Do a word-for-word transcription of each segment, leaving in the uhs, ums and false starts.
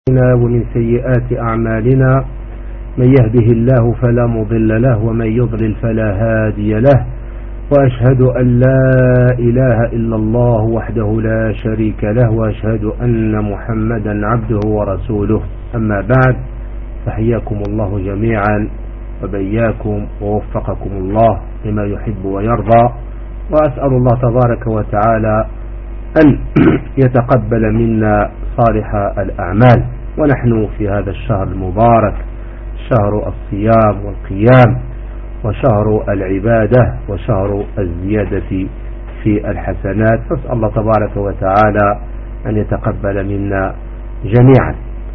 ومن سيئات أعمالنا من يهده الله فلا مضل له ومن يضلل فلا هادي له، وأشهد أن لا إله إلا الله وحده لا شريك له، وأشهد أن محمدا عبده ورسوله. أما بعد، فحياكم الله جميعا وبياكم ووفقكم الله لما يحب ويرضى، وأسأل الله تبارك وتعالى أن يتقبل منا صالح الأعمال، ونحن في هذا الشهر المبارك، شهر الصيام والقيام، وشهر العبادة، وشهر الزيادة في الحسنات، فاسأل الله تبارك وتعالى أن يتقبل منا جميعا.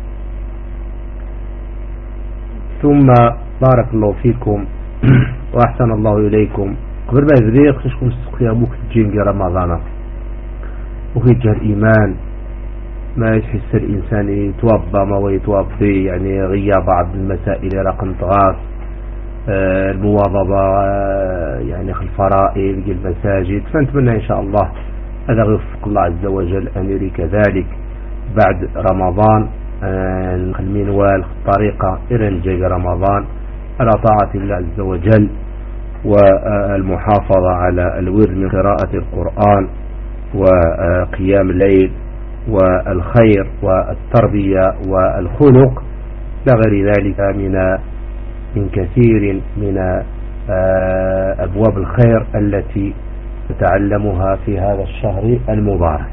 ثم بارك الله فيكم وأحسن الله إليكم. قبل ما يبدأ خصكم استقيامك تجين رمضان وهي الإيمان، ما يحس الإنسان يتوضى ما ويتوضي، يعني غياب بعض المسائل رقم تغاص آه المواظبة آه يعني في الفرائض المساجد، فنتمنى إن شاء الله هذا يوفق الله عز وجل أن يري كذلك بعد رمضان آه المنوال الطريقة إلى نجي رمضان على طاعة الله عز وجل، والمحافظة على الورد من قراءة القرآن وقيام الليل والخير والتربية والخلق لا غير ذلك من من كثير من أبواب الخير التي نتعلمها في هذا الشهر المبارك.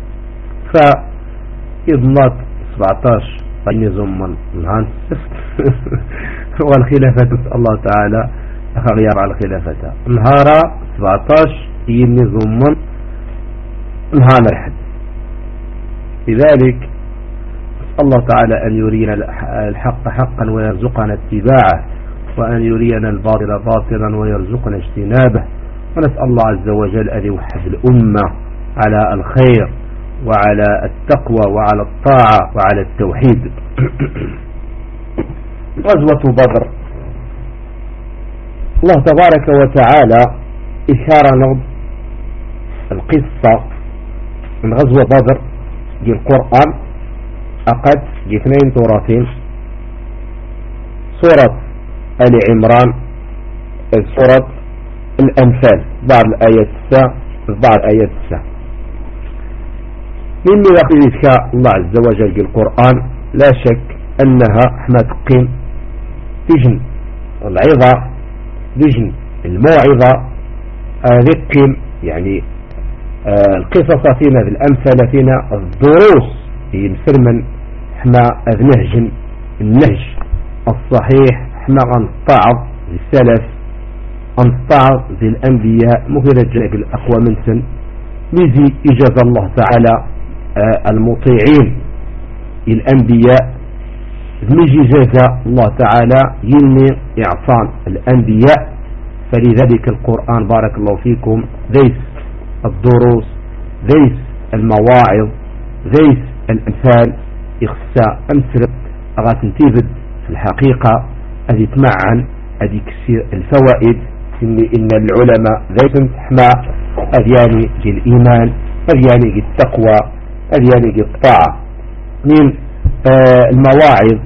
فإضمات سبعتاشر نظم من الهان والخلافة نسأل الله تعالى أخيار على الخلافة نهار سبعتاشر ينظم من نهار الحد. لذلك الله تعالى أن يرينا الحق حقا ويرزقنا اتباعه، وأن يرينا الباطل باطلا ويرزقنا اجتنابه، ونسأل الله عز وجل أن يوحد الأمة على الخير وعلى التقوى وعلى الطاعة وعلى التوحيد. غزوة بدر، الله تبارك وتعالى إشارة القصة من غزوة بدر دي القرآن أقد دي اثنين سورتين، سورة آل عمران، سورة الأنفال، بعض الآيات الساعة بعض الآيات الساعة. من يقول الله عز وجل في القرآن لا شك أنها احنا تقيم تجن العظة، تجن الموعظة، ذكم يعني آه القصص فينا بالأمثلة فينا الدروس ينسرمن احنا نهج النهج الصحيح، احنا غنطعض السلف، غنطعض ذي الأنبياء مهرة جاء الأقوى من سن ميزي إجاز الله تعالى آه المطيعين الأنبياء، ميجي جاز الله تعالى يلني إعصان الأنبياء. فلذلك القرآن بارك الله فيكم ذيس الدروس، ذيس المواعظ، ذيس الأمثال إخساء أمثل أغاتنتيبد في الحقيقة أذي تمعن أذي كسير الفوائد إن, إن العلماء ذيس حماء أذياني جي الإيمان، أذياني جي التقوى، أذياني جي الطاعة. من آه المواعظ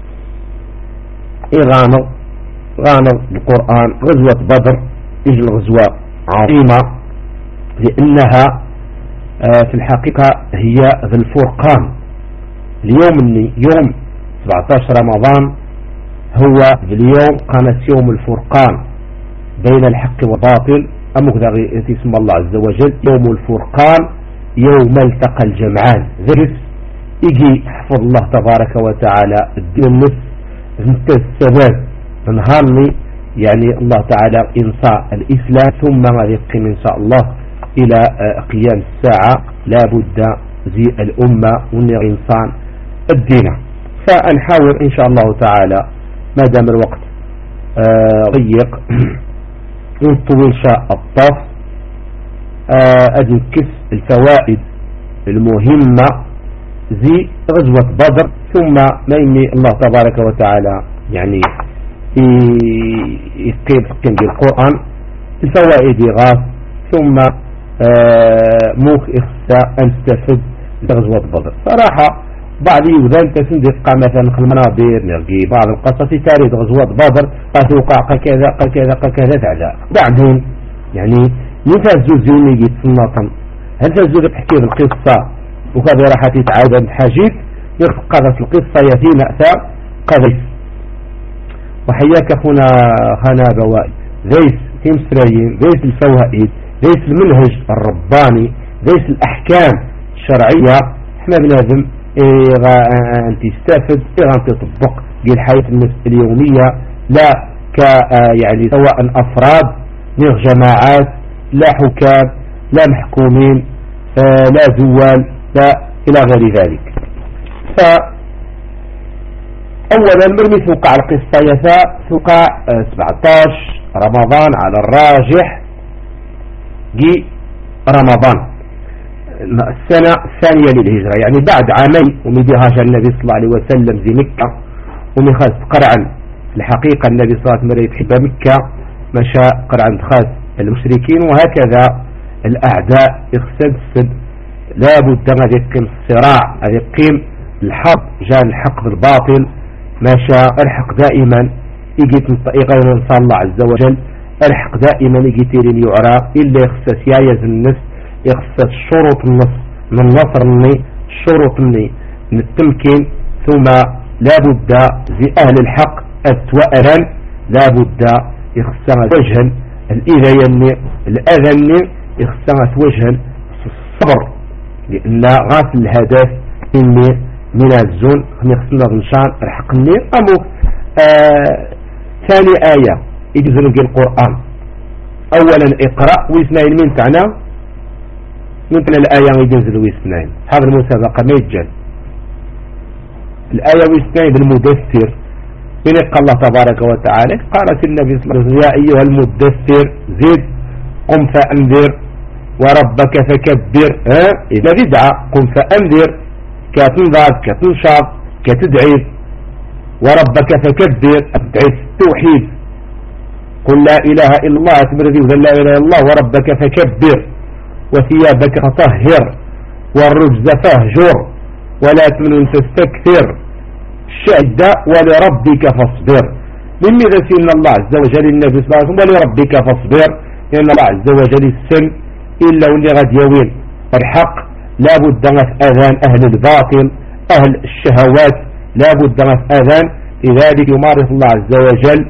إغانر غانر القرآن غزوة بدر، إجل غزوة عظيمة لأنها في الحقيقة هي ذي الفرقان. اليوم يوم سبعة عشر رمضان هو اليوم كانت يوم الفرقان بين الحق والباطل، أمك اسم الله عز وجل يوم الفرقان، يوم التقى الجمعان. ذرس يجي حفظ الله تبارك وتعالى الدين النفس انت السبب نهارني يعني الله تعالى إنصاء الإسلام، ثم يقيم إن شاء الله إلى قيام الساعة لا بد زي الأمة والإنسان الدين. فنحاول إن شاء الله تعالى ما دام الوقت ضيق نطول شاء الطف أدنكس الفوائد المهمة زي غزوة بدر، ثم ميمي الله تبارك وتعالى يعني يقيم في القرآن الفوائد غاث، ثم موك إخساء أن تستفد غزوة بدر. صراحة بعض يوذان تسندق مثلا المنابر نلقي بعض القصص في تاريخ غزوات بدر قد وقع كذا كذا كذا تعالى بعدين يعني نفازو زيني يتصنطن هل تزول تحكي القصة وكذا راح تتعاود حاجيت يقضى في القصة يتي مأثى قذف. وحياك أخونا خانا بوائد ليس تمسرين ليس الفوائد ليس المنهج الرباني ليس الأحكام الشرعية احنا بنادم إيه أن تستفد إيه أن تطبق بالحياة النفس اليومية لا ك يعني سواء أفراد من جماعات لا حكام لا محكومين لا دول لا إلى غير ذلك. فأولا مرمي توقع القصة يساء توقع سبعة عشر رمضان على الراجح جي رمضان السنة الثانية للهجرة يعني بعد عامين ومديها النبي صلى الله عليه وسلم زي مكة ومخاز قرعا في الحقيقة النبي صلى الله عليه وسلم يحب مكة مشى قرعا خاص المشركين وهكذا الأعداء يخسد لابد أن يقيم الصراع أن يقيم الحق جاء الحق بالباطل مشى الحق دائما يجي غير نصر الله عز وجل الحق دائما يجي تيرين يعرى إلا يخسس يايز النفس يخسس شروط النصر من نصر مني شروط مني من التمكين ثم لابد زي أهل الحق أتوألا لابد يخسس وجها الإذيني الأذني يخسس وجها الصبر لأن غاس الهدف إني من الزون هم يخسنا غنشان الحقني أمو آه ثاني آية يجزلون في القرآن أولا اقرأ ويسنين من تعنى يمكن الآية يجزل ويسنين هذا المسابقة ما يتجل الآية ويسنين بالمدثر من قال الله تبارك وتعالى قالت النبي صلى الله عليه وسلم يا أيها المدثر زد قم فأنذر وربك فكبر ها إذا بدعة قم فأنذر كتنذر كتنشر كتدعي وربك فكبر أدعي التوحيد قل لا إله إلا الله أتبر ذي لا إله إلا الله وربك فكبر وثيابك فطهر والرجز فاهجر ولا تمنن تستكثر الشهد ولربك فاصبر لماذا سيدنا الله عز وجل النبي صلى الله عليه وسلم ولربك فاصبر لأن الله عز وجل السن إلا واللي غد يوين الحق لا بد في أذان أهل الباطل أهل الشهوات لا بد في أذان لذلك يمارس الله عز وجل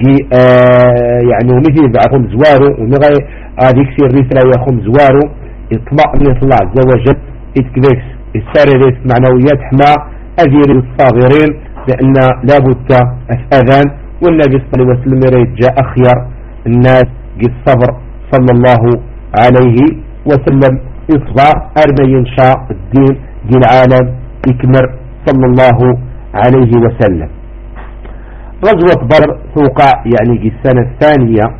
آه يعني ومثل بعضهم زواره ومغي هذيك سير رسالة يخم زواره يطمئن الله عز وجل يتكبكس السارة معنويات حما أذير الصاغرين لأن لا بد في أذان والنبي صلى الله عليه وسلم يريد جاء أخير الناس قد صبر صلى الله عليه وسلم إصبع أرمى ينشاء الدين دي العالم يكمر صلى الله عليه وسلم. غزوة بدر توقع يعني في السنة الثانية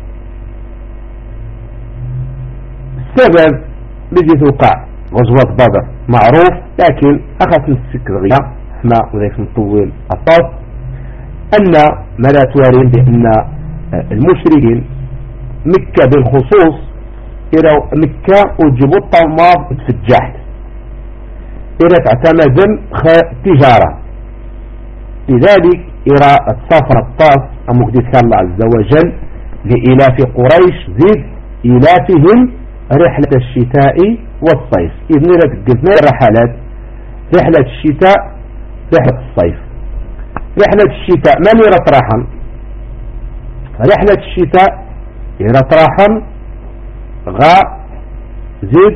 السبب الذي توقع غزوة بدر معروف لكن أخذت السكرية احنا وذلك نطول الطاف أن ما لا توارين بأن المشركين مكة بالخصوص إلى مكة وجبوا الطماط تفجحت إلى تعتمد تجارة لذلك إلى السفر الطاف أمكدس الله عز وجل لإلاف قريش زيد إلافهم رحلة الشتاء والصيف إذن لتقدمنا الرحلات رحلة الشتاء رحلة الصيف. رحلة الشتاء من يرطرحا رحلة الشتاء يرطرحا غا زيد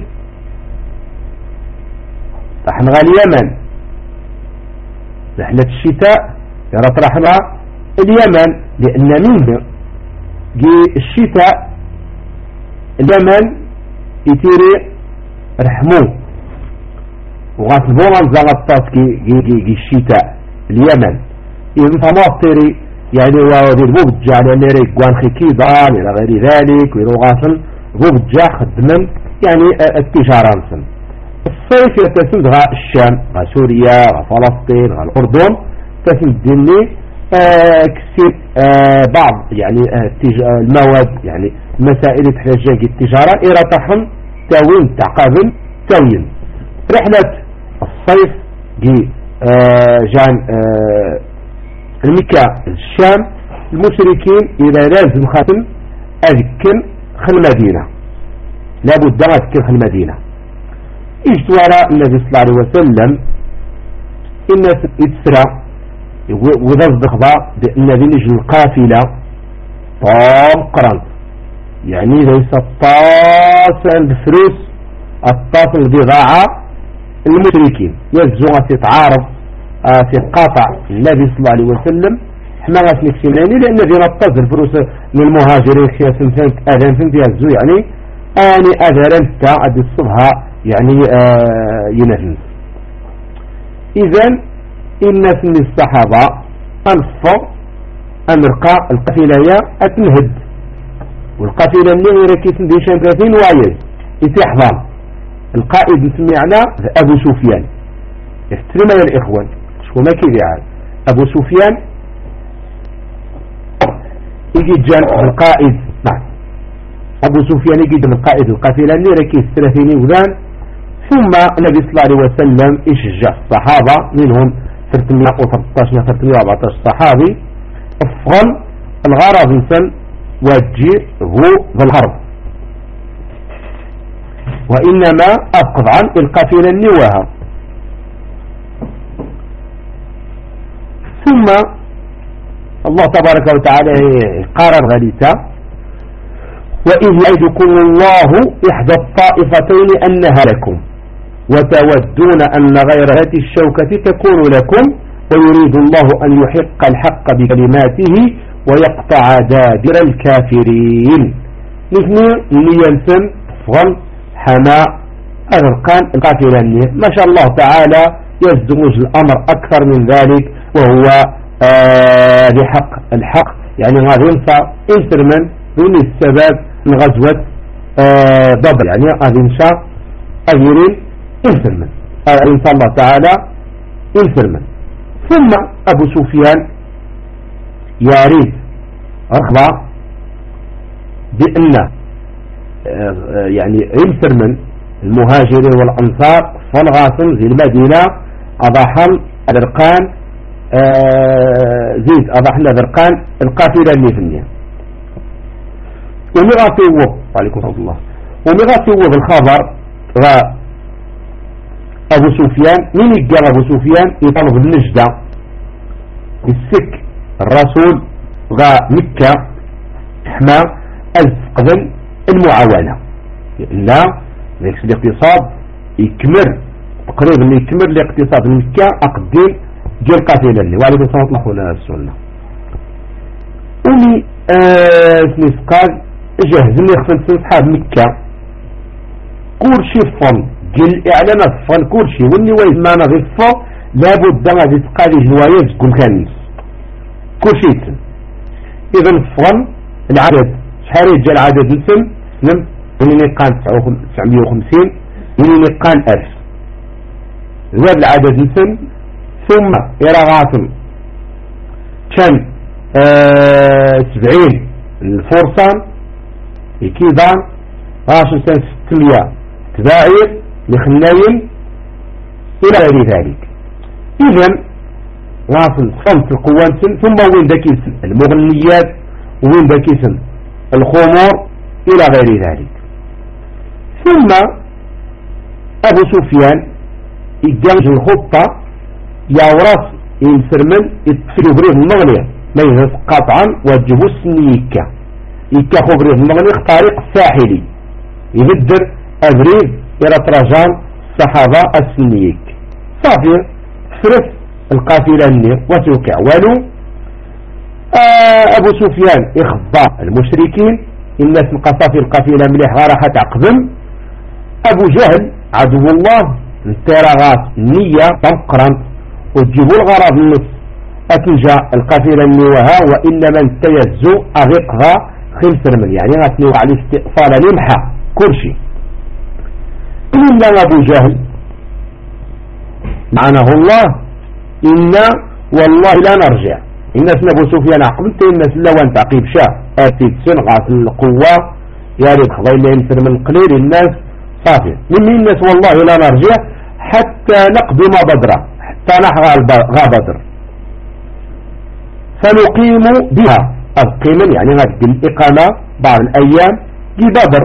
رحن غا اليمن رحلة الشتاء يرطرحنا اليمن لأن منه جي الشتاء اليمن يتيري رحموه وغاسبونا زغطات كي جي جي الشتاء اليمن إذن فماطري يعني وذي البوبجع لأن ريقوان خكيضان إلى غير ذلك ويروغاسن بوبجع خدمن يعني التجارة نسن. الصيف يتسند غا الشام غا سوريا غا فلسطين غا الأردن تسند دني آه كسير آه بعض يعني آه المواد يعني مسائل تحتاج التجارة إرى تحن تاوين تعقابل تاوين. رحلة الصيف دي آه جان آه المكة الشام المشركين إذا لازم خاتم أذكر خل المدينة لابد أذكر خل المدينة إجت وراء النبي صلى الله عليه وسلم الناس يتسرى وذصدق ضع بأن ذي القافلة طام قرنت يعني ليس الطاسا بفلوس الطاسا البضاعة المشركين يزوغ تتعارض في قاطع النبي صلى الله عليه وسلم حما غاسنك سيماني لأن ذي نطاز الفلوس من المهاجرين خيا سنفنت أذان فنت يزو يعني آني أذان تا أدي الصبها يعني آه ينفنس إذن الناس من الصحابة أنفر أمرقى القفيلة أتنهد والقفيلة اللي يركيسن دي شامباتين وعيز يتحضر القائد نسمعنا أبو سفيان احترم يا الإخوان شو ما كيف يعني أبو سفيان يجي جان القائد نعم أبو سفيان يجي جان القائد القفيلة اللي ركيس ثلاثين وذان ثم النبي صلى الله عليه وسلم يشجع الصحابة منهم ثلاثمائة وثلاثة عشر ثلاثمائة وأربعة عشر صحابي أفضل الغرض إنسان وجه هو بالحرب وإنما أبقض عن القافلة النواها ثم الله تبارك وتعالى قرر غليتا وإذ يعدكم الله إحدى الطائفتين أنها لكم وتودون أن غير ذات الشوكة تكون لكم ويريد الله أن يحق الحق بكلماته ويقطع دابر الكافرين نثني نيانسن فغل حماء أغرقان القافلة النية ما شاء الله تعالى يزدمج الأمر أكثر من ذلك وهو آه لحق الحق يعني غادي ينفع انترمن من السبب من غزوة آه ضبع يعني غادي ينشا أجرين انترمن إن شاء الله تعالى انترمن ثم أبو سفيان يريد رغبة بأن يعني انترمن المهاجرين والأنصار فالغاصم زي المدينة أضحل الأرقان زيد أضحل الأرقان القافلة اللي في النية ومغاطي وب عليكم ورحمة الله ومغاطي وب الخبر غا أبو سفيان مين يقال أبو سفيان يطلب النجدة السك الرسول غا مكة حما أزقذن المعاونة لأن الاقتصاد يكمل تقريبا يكمل الاقتصاد مكة أقدم جيل قاتلا لي وعليكم الصلاة والسلام السنة أولي سنس قال جهزني خفن صحاب مكة كل شي فن جيل إعلانات فن كل شي واللي ويد ما نغفه لابد غادي تقالي جوايز كل كنس كل شيء إذا الفن العدد شحال يجي العدد نسم نم من قان تسعمائة وخمسين من قان ألف زاد العدد نسم ثم إلى غاصم كان آه سبعين الفرصان كذا غاشم سنة ستمية تباعير لخناين إلى غير ذلك إذن غاصم صمت القوان ثم وين ذاكيسن المغنيات وين ذاكيسن الخمور إلى غير ذلك ثم أبو سفيان يجمج الخطة يورث ينسرمن يتفلو بريد المغنية ما يهز قطعا وجهو السنيكة يكا خبريد المغنية طريق الساحلي يبدر أبريد إلى طرجان صحابة السنيك صافي فرس القافلة النير وتوكع ولو آه أبو سفيان إخبار المشركين الناس القصافي القافلة مليح غارحة عقبم أبو جهل عدو الله التراغات النية تنقرن وتجيبوا الغرض النص أتنجا القافلة النوها وإنما انتيزو أغيقها خمس من يعني غاتنوع على الاستئصال لمحة كل شيء إلا أبو جهل لعنه الله إنا والله لا نرجع الناس أبو سفيان عقبت الناس لو أنت عقيب شاه آتي تسنغة القوة يا ريت خضي اللي ينسر من قليل الناس صافي من الناس والله لا نرجع حتى نقدم بدرا صلاح غا بدر فنقيم بها القيمة يعني غادي الإقامة بعض الأيام لبدر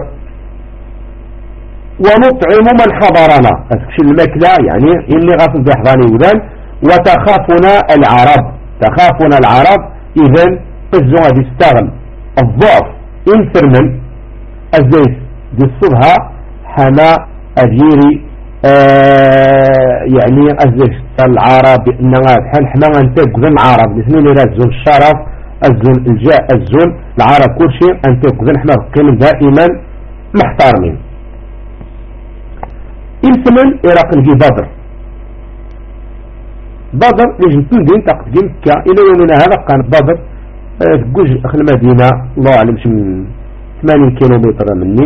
ونطعم من حضرنا أسكش المكلة يعني إني غاصل بحضاني وذن وتخافنا العرب تخافنا العرب إذن قزوا غادي يستغل الضعف انفرمن الزيت دي الصبها حما أديري آه يعني أزيش العرب إنها بحال حما غنتاك ذن العرب الاثنين اللي الزون الشرف الزون الجاء الزون العرب كل شيء أنتاك ذن حما بقيم دائما محترمين الثمن إراق نجي بدر بدر ليش نتندين تقديم مكة إلى يومنا هذا كان بدر تقوج أخي المدينة الله أعلم شي من ثمانين كيلومتر مني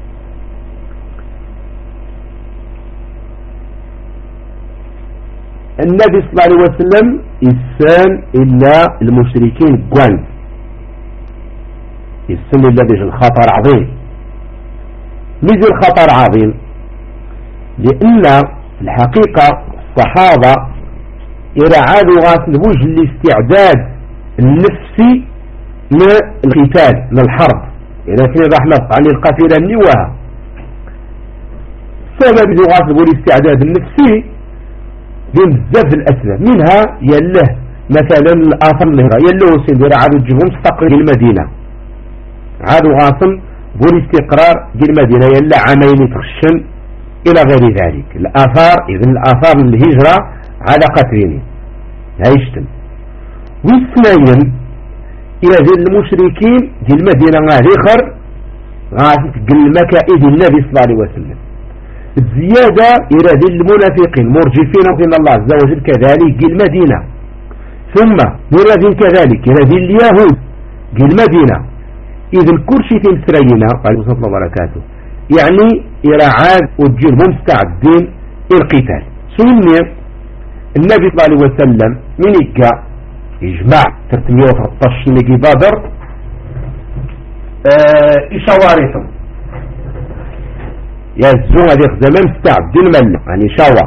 النبي صلى الله عليه وسلم يسان إلا المشركين قوان يسان إلا بيجي الخطر عظيم ميزي الخطر عظيم لأن الحقيقة الصحابة يرعادوا غاس الوجه الاستعداد النفسي للقتال للحرب إذا كان رحمة عن القتيلة النواها سبب غاس الاستعداد النفسي بين بزاف الأسباب منها يله مثلا الآثار النهرة يله سيدي عادوا تجيبهم استقرار المدينة عادوا غاصم بالاستقرار المدينة يلا عامين تخشن إلى غير ذلك الآثار إذن الآثار الهجرة على قتلين هايشتم والثنين إلى ذي المشركين دي المدينة غاخر غاثت قل مكائد النبي صلى الله عليه وسلم الزيادة إلى ذي المنافقين مرجفين من الله عز وجل كذلك قل المدينة ثم إلى ذي كذلك إلى ذي اليهود قل المدينة إذن كل شيء تمسرينا قال صلى الله وبركاته يعني إرعاد وتجيل مستعدين القتال سنة النبي صلى الله عليه وسلم من إكا يجمع ثلاثمائة وثلاثة عشر نجي بدر اه إشوارثم يزون هذه زمان مستعدين مل يعني شوا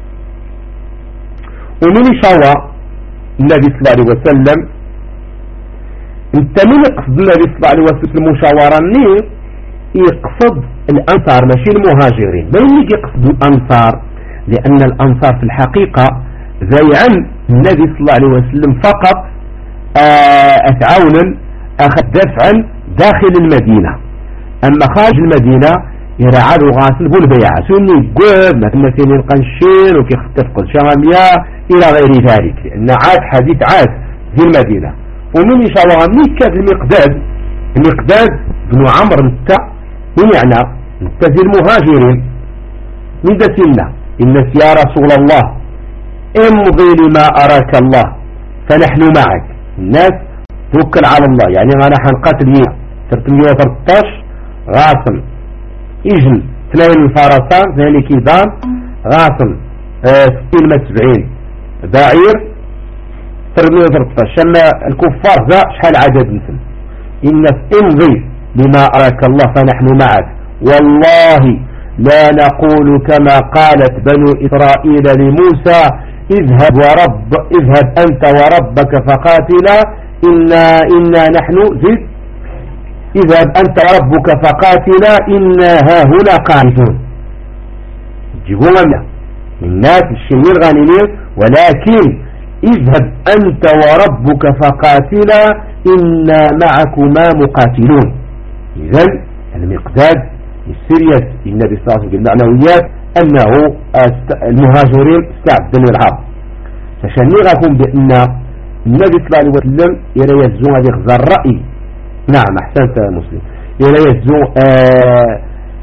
ومن شوا النبي صلى الله عليه وسلم انت من يقصد النبي صلى الله عليه وسلم المشاورة نيه يقصد الأنصار ماشي المهاجرين ما يجي يقصد الأنصار لأن الأنصار في الحقيقة زي عن النبي صلى الله عليه وسلم فقط أتعاونا أخذ دفعا داخل المدينة أما خارج المدينة يرعاد غاسل بالبيع سني قوب مثل سنين قنشين وكي تفقد شامية إلى غير ذلك لأن عاد حديث عاد في المدينة ومن يشاورها من كاد المقداد المقداد بن عمرو انت من يعني انت في المهاجرين من دسلنا الناس يا رسول الله امضي لما أراك الله فنحن معك الناس توكل على الله يعني أنا حنقاتل يوم ثلاثمائة وثلاثة عشر غاصم يجن اثنين الفرسان ذلك كيدان غاصم ستين ما سبعين بعير ثلاثمائة وثلاثة عشر شما الكفار ذا شحال عدد مثل الناس امضي لما أراك الله فنحن معك والله لا نقول كما قالت بنو إسرائيل لموسى اذهب ورب اذهب أنت وربك فقاتلا إنا, إنا نحن زد اذهب أنت وربك فقاتلا إنا ها هنا قاعدون جيبوا ممنا الناس الشمير غانمين ولكن اذهب أنت وربك فقاتلا إنا معكما مقاتلون إذن المقداد السيريس النبي صلى الله عليه وسلم المعنويات أنه المهاجرين استعدوا للحرب فشان نغاكم بأن النبي صلى الله عليه وسلم يلا يزون هذه خزار الرأي نعم أحسنت يا مسلم يلا يزون آه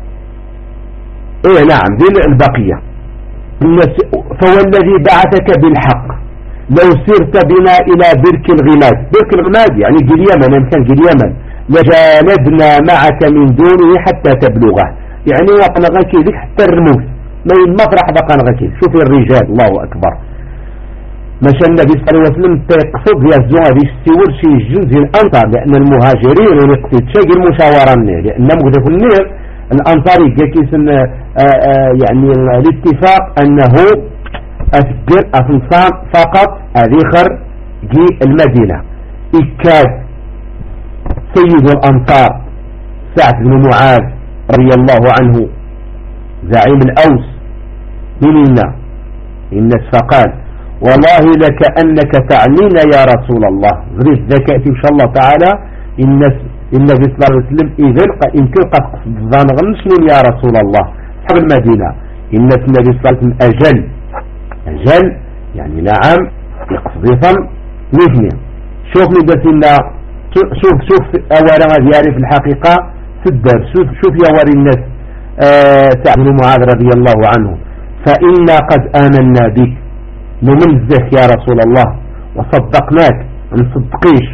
إيه نعم ذي البقية فهو الذي بعثك بالحق لو سرت بنا إلى برك الغماد برك الغماد يعني جل يمن يمكن جل يمن لجالدنا معك من دونه حتى تبلغه يعني وقنا غاكيدك حتى الرموز ما المطرح بقى غاكيد شوف الرجال الله أكبر مشى النبي صلى الله عليه وسلم تقصد يزوها هذه السور شي جنز الأنصار لأن المهاجرين يقصد شيء المشاورة لأن مقدر النير الأنصار يجيكيس يعني الاتفاق أنه أسجل أفنصان فقط أذيخر جي المدينة إكاد سيد الأنصار سعد بن معاذ رضي الله عنه زعيم الأوس مننا الناس فقال والله لكأنك تعنينا يا رسول الله غريت ذكاءتي إن شاء الله تعالى الناس النبي صلى الله عليه وسلم إذن يمكن قد قصد الظان غنشنين يا رسول الله صحب المدينة الناس النبي صلى الله عليه وسلم أجل أجل يعني نعم يقصد يفهم نفني شوف لدتنا شوف شوف أولا دياري في الحقيقة في الدرس شوف شوف يا وري الناس سعد بن معاذ رضي الله عنه فإنا قد آمنا بك نمنزك يا رسول الله وصدقناك نصدقيش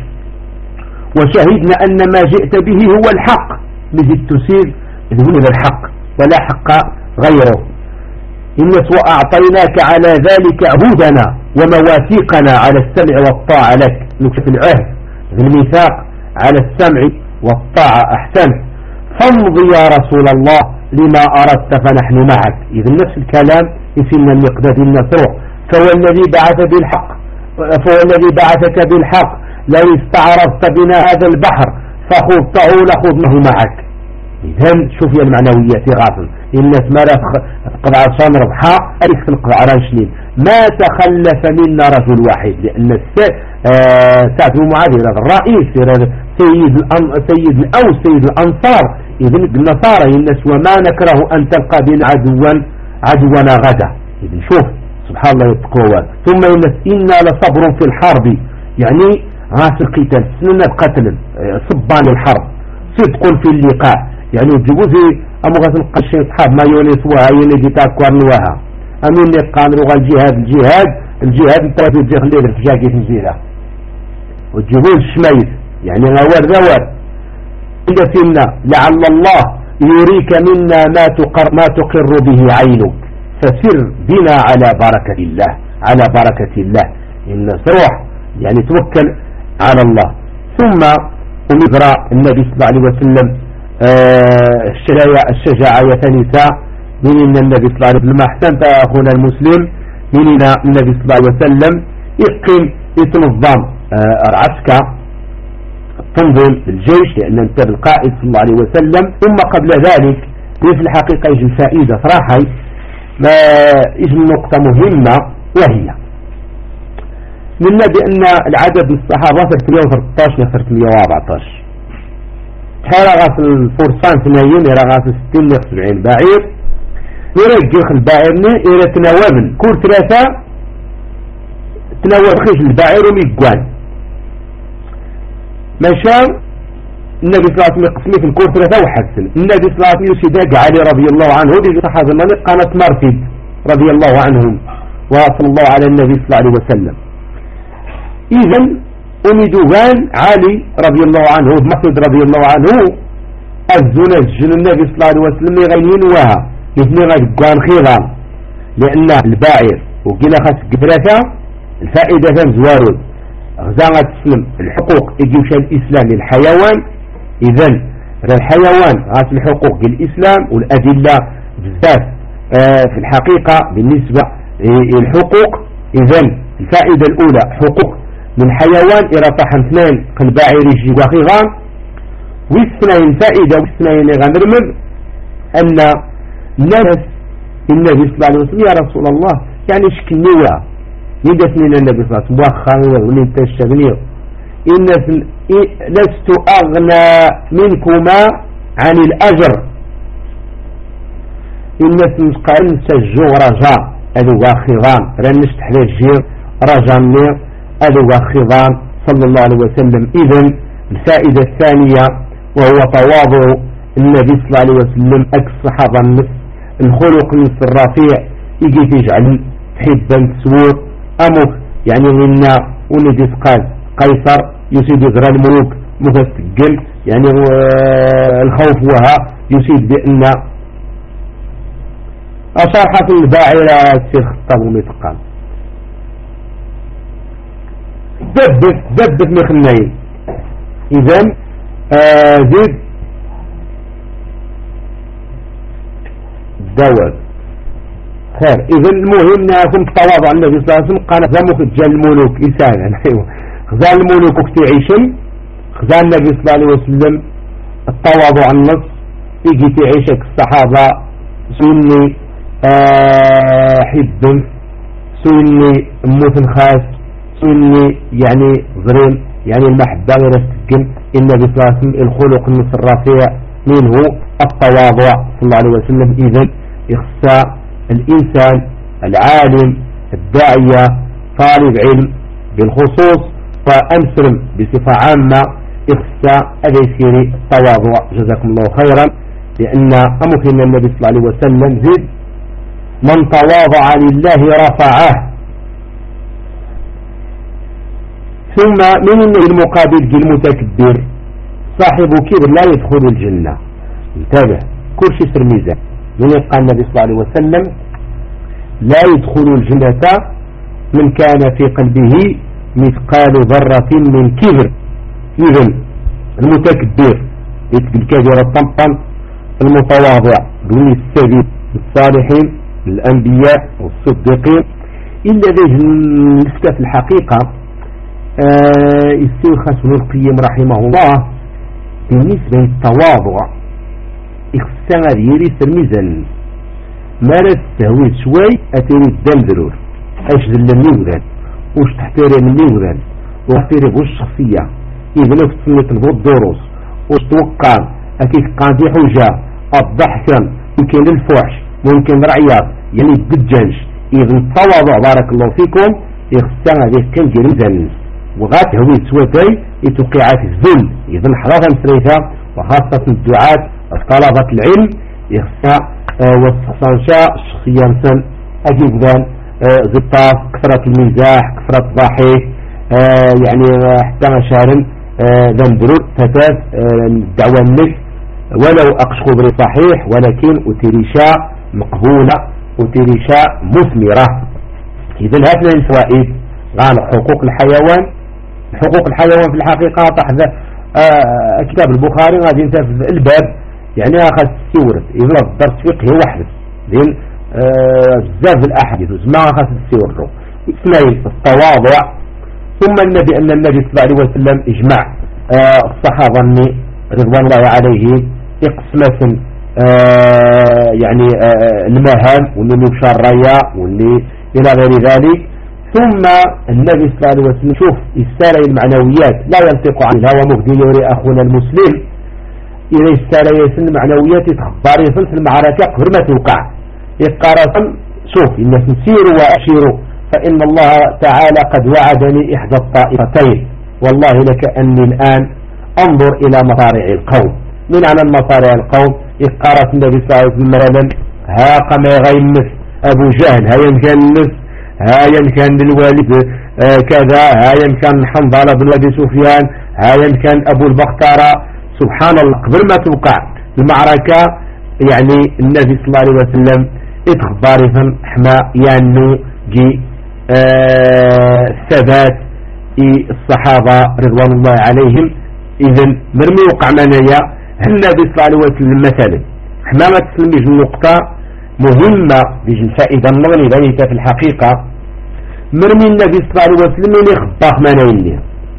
وشهدنا أن ما جئت به هو الحق لذي تسير إذن الحق ولا حق غيره إنس وأعطيناك على ذلك عهودنا ومواثيقنا على السمع والطاعة لك نكتب العهد الميثاق على السمع والطاعة أحسن فامضي يا رسول الله لما أردت فنحن معك إذن نفس الكلام يسمى المقداد النصر فهو الذي بعث بالحق فهو الذي بعثك بالحق لو استعرضت بنا هذا البحر فخذته لخذناه معك إذن شوف يا المعنويات غاصل الناس ما تقضع عشان ربحا أليك تنقضع رانشنين ما تخلف منا رجل واحد لأن سعد بن معاذ الرئيس سيد سيد الأوس سيد الأنصار إذن النصارى الناس وما نكره أن تلقى بنا عدوا عدونا غدا إذن شوف سبحان الله يتقوى ثم الناس إنا لصبر في الحرب يعني غاس القتال سنة قتل صبان الحرب صدق في اللقاء يعني تجيبوا في أمغاث القشي أصحاب ما يونسوها يوني تاكوار نواها أمين يقان لغا الجهاد الجهاد الجهاد التوافي الجيخ الليل الفجاكي في الزيلة وتجيبوا الشميث يعني غوار ذوار إذا فينا لعل الله يريك منا ما تقر, ما تقر به عينك فسر بنا على بركة الله على بركة الله إن سروح يعني توكل على الله ثم ونقرأ النبي صلى الله عليه وسلم آه الشجاعة يتنسى من النبي صلى الله عليه وسلم أحسنت أخونا المسلم من النبي صلى الله عليه وسلم يقيم يتنظم آه العسكر تنظم الجيش لأن انت القائد صلى الله عليه وسلم ثم قبل ذلك في الحقيقة يجي الفائدة صراحة ما يجي نقطة مهمة وهي منا بأن العدد من الصحابة ثلاثمائة وثلاثة عشر ثلاثمائة وأربعة عشر رغاس الفرسان ثنين رغاس ستين سبعين بعير يرجخ البعيرني إلى تناوبن كل ثلاثة تناوب خيش البعير وميقوان مشى النبي صلى الله عليه وسلم قسمي في الكور ثلاثة وحسن النبي صلى الله عليه وسلم يسيداق علي رضي الله عنه دي صحابة المنطقة قامت مرفد رضي الله عنهم وصلى الله على النبي صلى الله عليه وسلم إذن أمدوغان علي رضي الله عنه مسعود رضي الله عنه الزنا الجن النبي صلى الله عليه وسلم يغينين وها يثني غيقوان خيرا لأن الباعر وقينا خاص قدرتها الفائدة ثم زوارد غزانا تسلم الحقوق يجيوش الإسلام للحيوان إذن الحيوان غاس الحقوق الإسلام والأدلة بالذات آه في الحقيقة بالنسبة للحقوق إذن الفائدة الأولى حقوق من حيوان إلى طحن اثنين كالباعر يجي وخيغان واثنين فائدة واثنين غنرمل أن ناس النبي صلى الله عليه وسلم يا رسول الله يعني شكنيوها يدفنين النبي صلى الله عليه وسلم وخيغ ولين تشتغنيه إن لست أغنى منكما عن الأجر إن سنسقين سجو رجاء أذو وخيغان رنش تحلي الجير رجاء النير أذو خضان صلى الله عليه وسلم إذن الفائدة الثانية وهو تواضع النبي صلى الله عليه وسلم أكس صحابة النص الخلق النص الرفيع يجي تجعل تحبا تسور أمك يعني منا وندي قال قيصر يسيد يزرى الملوك مفستقل يعني الخوف وها يسيد بأن أصارحة الباعرة سير خطاب ومتقام دبت دبت مخنين إذن آه زيد دول خير. إذا المهم ناكم التواضع النبي صلى الله عليه وسلم قال زمك جال الملوك إنسانا خزان الملوك وكتعيشن خزان النبي صلى الله عليه وسلم التواضع النص يجي تعيشك الصحابة سني آه حب سني موت خاص سني يعني ظريم يعني المحبة غير السكن. النبي صلى الله عليه وسلم الخلق النص الرفيع منه التواضع صلى الله عليه وسلم. إذن يخصى الإنسان العالم الداعية طالب علم بالخصوص وأنسرم بصفة عامة يخصى أبيسيري التواضع. جزاكم الله خيرا. لأن أمكن النبي صلى الله عليه وسلم زد من تواضع لله رفعه. ثم من المقابل المتكبر صاحب كبر لا يدخل الجنة. انتبه كل شيء سر ميزان. من يبقى النبي صلى الله عليه وسلم لا يدخل الجنة من كان في قلبه مثقال ذرة من كبر. إذن المتكبر بالكبير الطمطم المتواضع دون السبيل الصالحين الأنبياء والصديقين إلا ذي النسبة في الحقيقة السيخ ابن القيم رحمه الله بالنسبة للتواضع اخسر يري سرميزا ما لا تستهوي شوي أتري الدم ذرور أجد اللي وران وش تحترم اللي وران واحترم وش الشخصية إذا لو تسميت البوت دروس وش توقع أكيد قاضي حجة الضحكا ممكن للفحش ممكن رعيات يعني الدجاج. إذا التواضع بارك الله فيكم يخسر هذه كان جريزا وغات هوي سواتي يتوقع في الذل. إذا حرارة مسريتها وخاصة الدعاة طلبة العلم يخسر آه والصنشاء الشخصية مثلا أجيب ذان آه زطاف كثرة المزاح كثرة الضحك آه يعني حتى شارن آه ذن درود فتاة آه الدعوة النفس ولو أقشخ بري صحيح ولكن أتريشاء مقبولة أتريشاء مثمرة. إذا هذا الفوائد قال حقوق الحيوان. حقوق الحيوان في الحقيقة تحت آه كتاب البخاري غادي انت في الباب يعني أخذ السورة إذا الدرس فقهي واحد لأن بزاف آه الأحاديث ما أخذ السورة اثنين التواضع. ثم النبي أن النبي صلى الله عليه وسلم إجماع آه الصحابة رضوان الله عليهم اقسمة آه يعني آه المهام واللي بشار الرياء واللي إلى غير ذلك. ثم النبي صلى الله عليه وسلم شوف السالة المعنويات لا ينطق عن الهوى مهدي يوري أخونا المسلم. إذا السالة يسن المعنويات يتخبر يفلس المعركة قبل ما توقع يقارن. شوف إن سيروا وأشيروا فإن الله تعالى قد وعدني إحدى الطائفتين والله لك أني الآن انظر إلى مصارع القوم. من على مصارع القوم يقارن النبي صلى الله عليه وسلم مثلا ها قم يغيمس أبو جهل ها ينجلس ها يمكن للوالد آه كذا ها يمكن حنظلة بن أبي سفيان ها يمكن أبو البختارة. سبحان الله قبل ما توقع المعركة يعني النبي صلى الله عليه وسلم اتخبار فن حما يانو جي آه الثبات الصحابة رضوان الله عليهم. إذن مرمي وقع منايا النبي صلى الله عليه وسلم مثلا حما ما تسلميش النقطة مهمة بيجي الفائدة النغني بينها في الحقيقة مرمي النبي صلى الله عليه وسلم اللي خباق منايا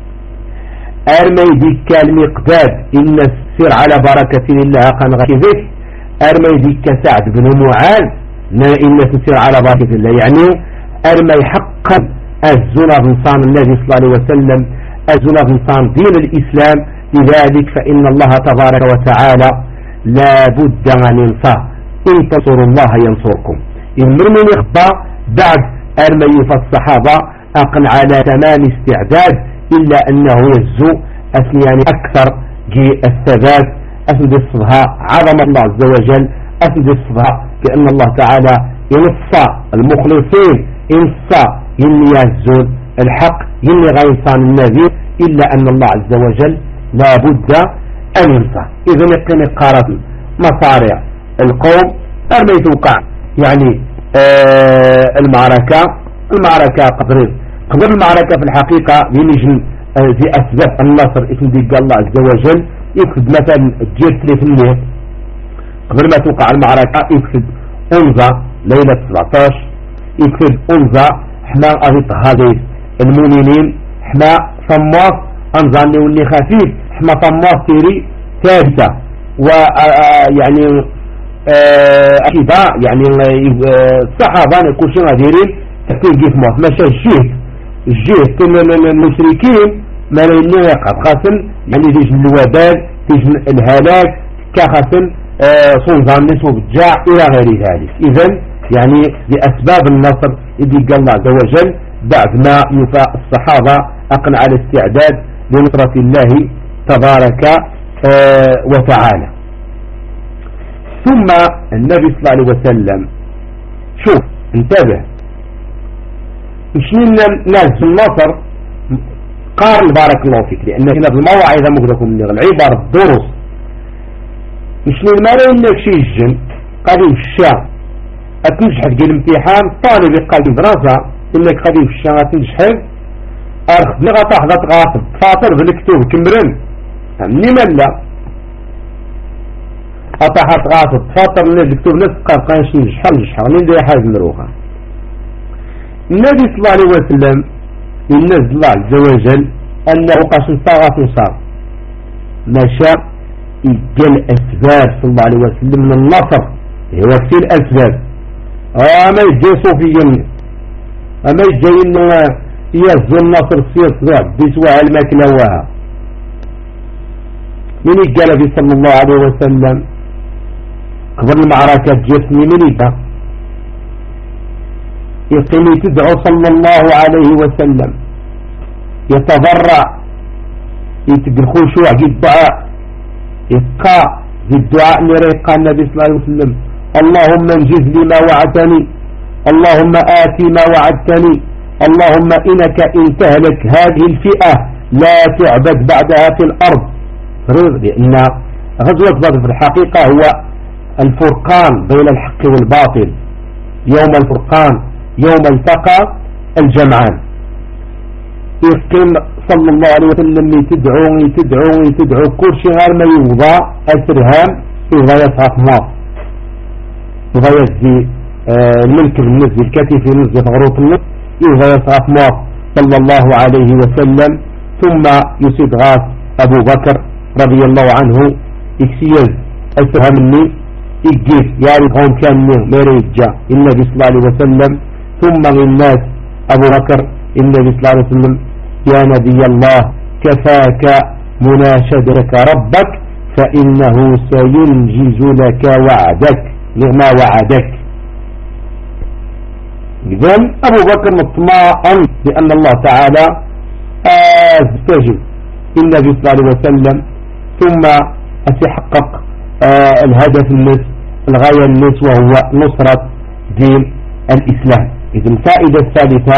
أرمي ديك المقداد إن السر على بركة الله قان غيظك أرمي ديك سعد بن معاذ إن السر على بركة الله يعني أرمي حقا الزنا بنصان النبي صلى الله عليه وسلم الزنا بنصان دين الإسلام. لذلك فإن الله تبارك وتعالى لا بد أن ينصر إن تنصروا الله ينصركم. المرمي يخبى بعد أرمي فالصحابة أقن على تمام استعداد إلا أنه يزو أثنيان أكثر جي الثبات أثني الصبها عظم الله عز وجل أثني الصبها كأن الله تعالى ينصى المخلصين ينصى يني يزون الحق يني غيصان النبي إلا أن الله عز وجل لا بد أن ينصى. إذن يقين قارب مصارع القوم أرمي توقع يعني آه المعركة المعركة قدر قدر المعركة في الحقيقة ينجن آه زي أسباب النصر اسم ديك الله عز وجل يكتب مثلا الجير ثلاثمية قبل ما توقع المعركة يكتب أنظى ليلة سبعطاش يكتب أنزا حنا أغيط هذه المؤمنين حنا صماف أنظاني واللي خفيف حنا صماف تيري ثابتة ويعني أكيدا يعني الصحابة كل شيء غاديرين تكتير كيف موت ماشي الجهد الجهد المشركين ما لأنه يقعد خاصن يعني تيج الوبال تيج الهلاك كخاصن صنظان نسو بالجاع إلى غير ذلك. إذن يعني بأسباب النصر يدي الله عز وجل بعد ما يفاء الصحابة أقنع على الاستعداد لنصرة الله تبارك وتعالى. ثم النبي صلى الله عليه وسلم شوف انتبه مشينا ناس النصر قارن بارك الله فيك لأن هنا الموعظة مقدكم من العبر الدروس مشينا المرأة إنك شي الجن قادم الشام أتنجح تقول امتحان طالب قادم دراسة إنك قادم الشام أتنجح أرخد لغة حظة غاصب فاطر بالكتوب كمرن لمن لا أطاحت غاصب فاطر بالكتوب نسقى قانش نجح نجح لين دي حاجة مروخة. النبي صلى الله عليه وسلم ينزل الله عز وجل أنه قاش نصاغة نصاب مشى يجل أسباب صلى الله عليه وسلم من النصر هو كثير أسباب أما يجي صوفيا أما يجي إنه يهزو النصر سير صغير بيسوى الماكلة وها من يقال في صلى الله عليه وسلم قبل المعركة جسمي من يبقى يقيم تدعو صلى الله عليه وسلم يتضرع يتقل خشوع الدعاء يبقى في الدعاء لريقى النبي صلى الله عليه وسلم اللهم انجز لي ما وعدتني اللهم آتي ما وعدتني اللهم إنك إن تهلك هذه الفئة لا تعبد بعدها في الأرض. لأن غزوة بدر في الحقيقة هو الفرقان بين الحق والباطل يوم الفرقان يوم التقى الجمعان. يقيم صلى الله عليه وسلم يتدعو يتدعو يتدعو كل شيء غير ما يوضع السرهام يبغى يصعق نار يبغى يزي الملك بالنسبة الكتف بالنسبة غروط النص يبغى يصعق نار صلى الله عليه وسلم. ثم يسيد غاث أبو بكر رضي الله عنه يكسيز السرهام مني يجيب يعني غون كان ما يرجع النبي صلى الله عليه وسلم. ثم الناس أبو بكر النبي صلى الله عليه وسلم يا نبي الله كفاك مناشدتك ربك فإنه سينجز لك وعدك لما وعدك. إذن أبو بكر مطمئن بأن الله تعالى استجب النبي صلى الله عليه وسلم ثم أتحقق الهدف النصف الغاية النصف وهو نصرة دين الإسلام. إذن الفائدة الثالثة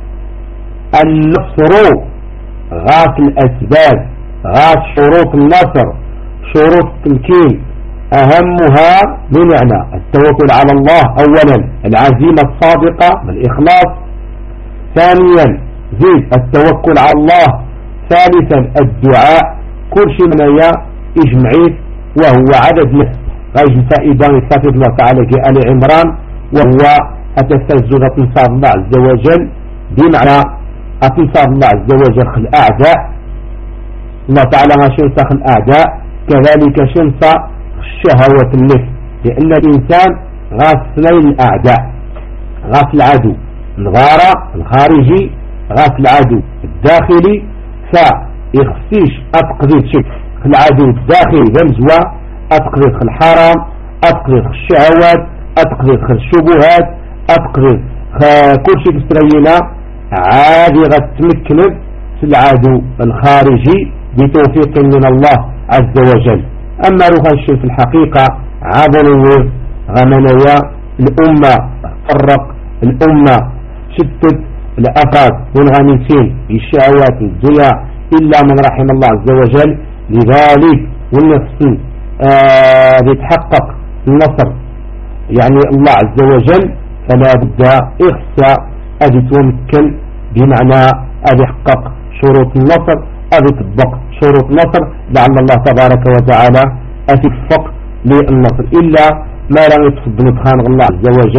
النصر غاس الأسباب غاس شروط النصر شروط التمكين أهمها بمعنى التوكل على الله أولا العزيمة الصادقة بالإخلاص ثانيا زيد التوكل على الله ثالثا الدعاء كل شيء من إجمعيت وهو عدد له غاية فائدة يستفيد الله تعالى في آل عمران وهو أتستجد تنصار الله عز وجل بمعنى أتنصار الله عز وجل خل الأعداء الله تعالى ما شنصى خل الأعداء كذلك شنصى شهوة النفس لأن الإنسان غاس اثنين الأعداء غاس العدو الغارة الخارجي غاس العدو الداخلي فيخصيش أتقضي شك العدو الداخلي بمزوى أتقضي الحرام أتقضي الشهوات أتقضي الشبهات أتقضي كل شيء تسترينا عادي غتمكنب في العدو الخارجي بتوفيق من الله عز وجل. أما روح الشيء في الحقيقة عبر النور غمنيا الأمة فرق الأمة شتت الأفراد والغانسين الشهوات الدنيا إلا من رحم الله عز وجل. لذلك والنفس آه يتحقق النصر يعني الله عز وجل فلا بد إخسى أبي تمكن بمعنى أبي حقق شروط النصر أبي تطبق شروط النصر لعل الله تبارك وتعالى أتفق للنصر إلا ما لا يتفضل بخانق الله عز وجل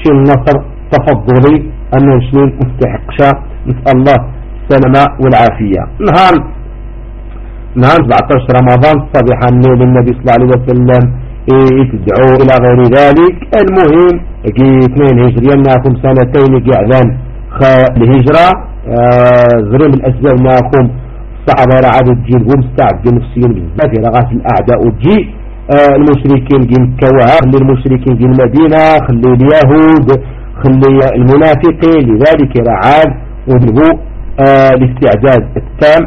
شي النصر تفضلي أن المسلمين مستحقش، نسأل الله السلامة والعافية. نهار نهار سبعطاش رمضان صبيحا للنبي صلى الله عليه وسلم يتدعو إلى غير ذلك. المهم كي اثنين هجريا ناكم سنتين كي اعلان الهجرة زريم الأسباب ناكم الصحابة رعاد تجي لهم مستعدين نفسيا بزاف رغاس الأعداء وتجي المشركين كي مكوها، خلي المشركين كي المدينة، خلي اليهود، خلي المنافقين، لذلك رعاد وذهبوا الاستعداد التام.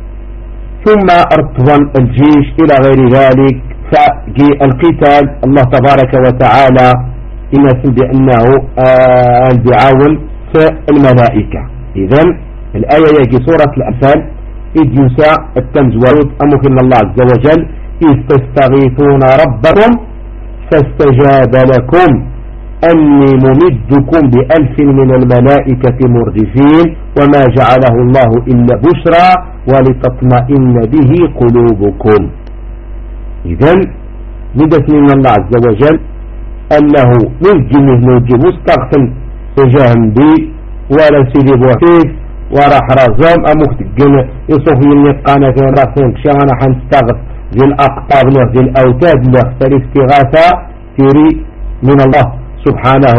ثم ارتضى الجيش إلى غير ذلك، فجي القتال الله تبارك وتعالى ينسل بأنه البعاون في الملائكة. إذن الآية يجي سورة الأنفال إذ يساء التمز ورود أمكن الله عز وجل إذ تستغيثون ربكم فاستجاب لكم أني ممدكم بألف من الملائكة مردفين وما جعله الله إلا بشرى ولتطمئن به قلوبكم. إذن ندت من الله عز وجل أنه من جنه نوجب استغفن تجاهم بي ولا سيدي بوحيد وراح رزام أموك تقن يصوفي النقانة في رأسين كشانا حنستغف ذي الأقطاب ذي الأوتاد لأختار استغاثة تري من الله سبحانه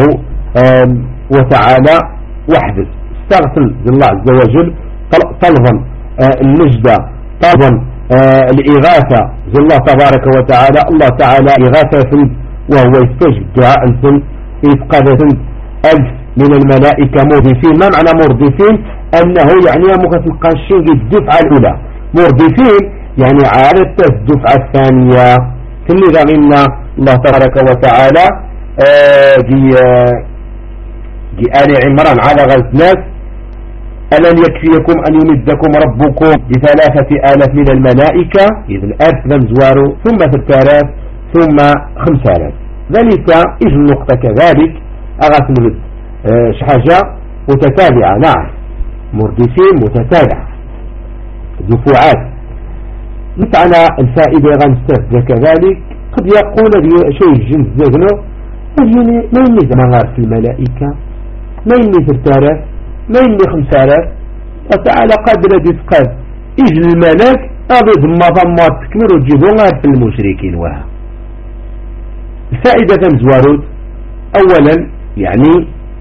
وتعالى وحده. استغفر الله عز وجل طلبا النجدة، طلبا الإغاثة ذي الله تبارك وتعالى. الله تعالى إغاثة وهو يستجب دعاء إفقادة ألف من الملائكة مردفين. ما معنى مردفين؟ أنه يعني مكتلقى الشيء الدفعة الأولى، مردفين يعني عادة الدفعة الثانية. ثم غنينا الله تبارك وتعالى جي جي آل عمران على غزناس ألن يكفيكم أن يمدكم ربكم بثلاثة آلاف من الملائكة، إذن ألف لمزوارو ثم ثلاثة آلاف ثم خمسة آلاف. ذلك إجل النقطة كذلك أغاث نبت أه شحاجة متتابعة، نعم مردفين متتابعة دفوعات. متعنى الفائدة غنستفد كذلك قد يقول شيء جنس زغنو ما يمي زمان في الملائكة، ما يمي ثلاثة آلاف، ما يمي خمسة آلاف، وتعالى قادر ديسقاد إجل الملاك أبيض مضمات تكمل وتجيبون في المشركين. وها الفائدة مزوارود أولا يعني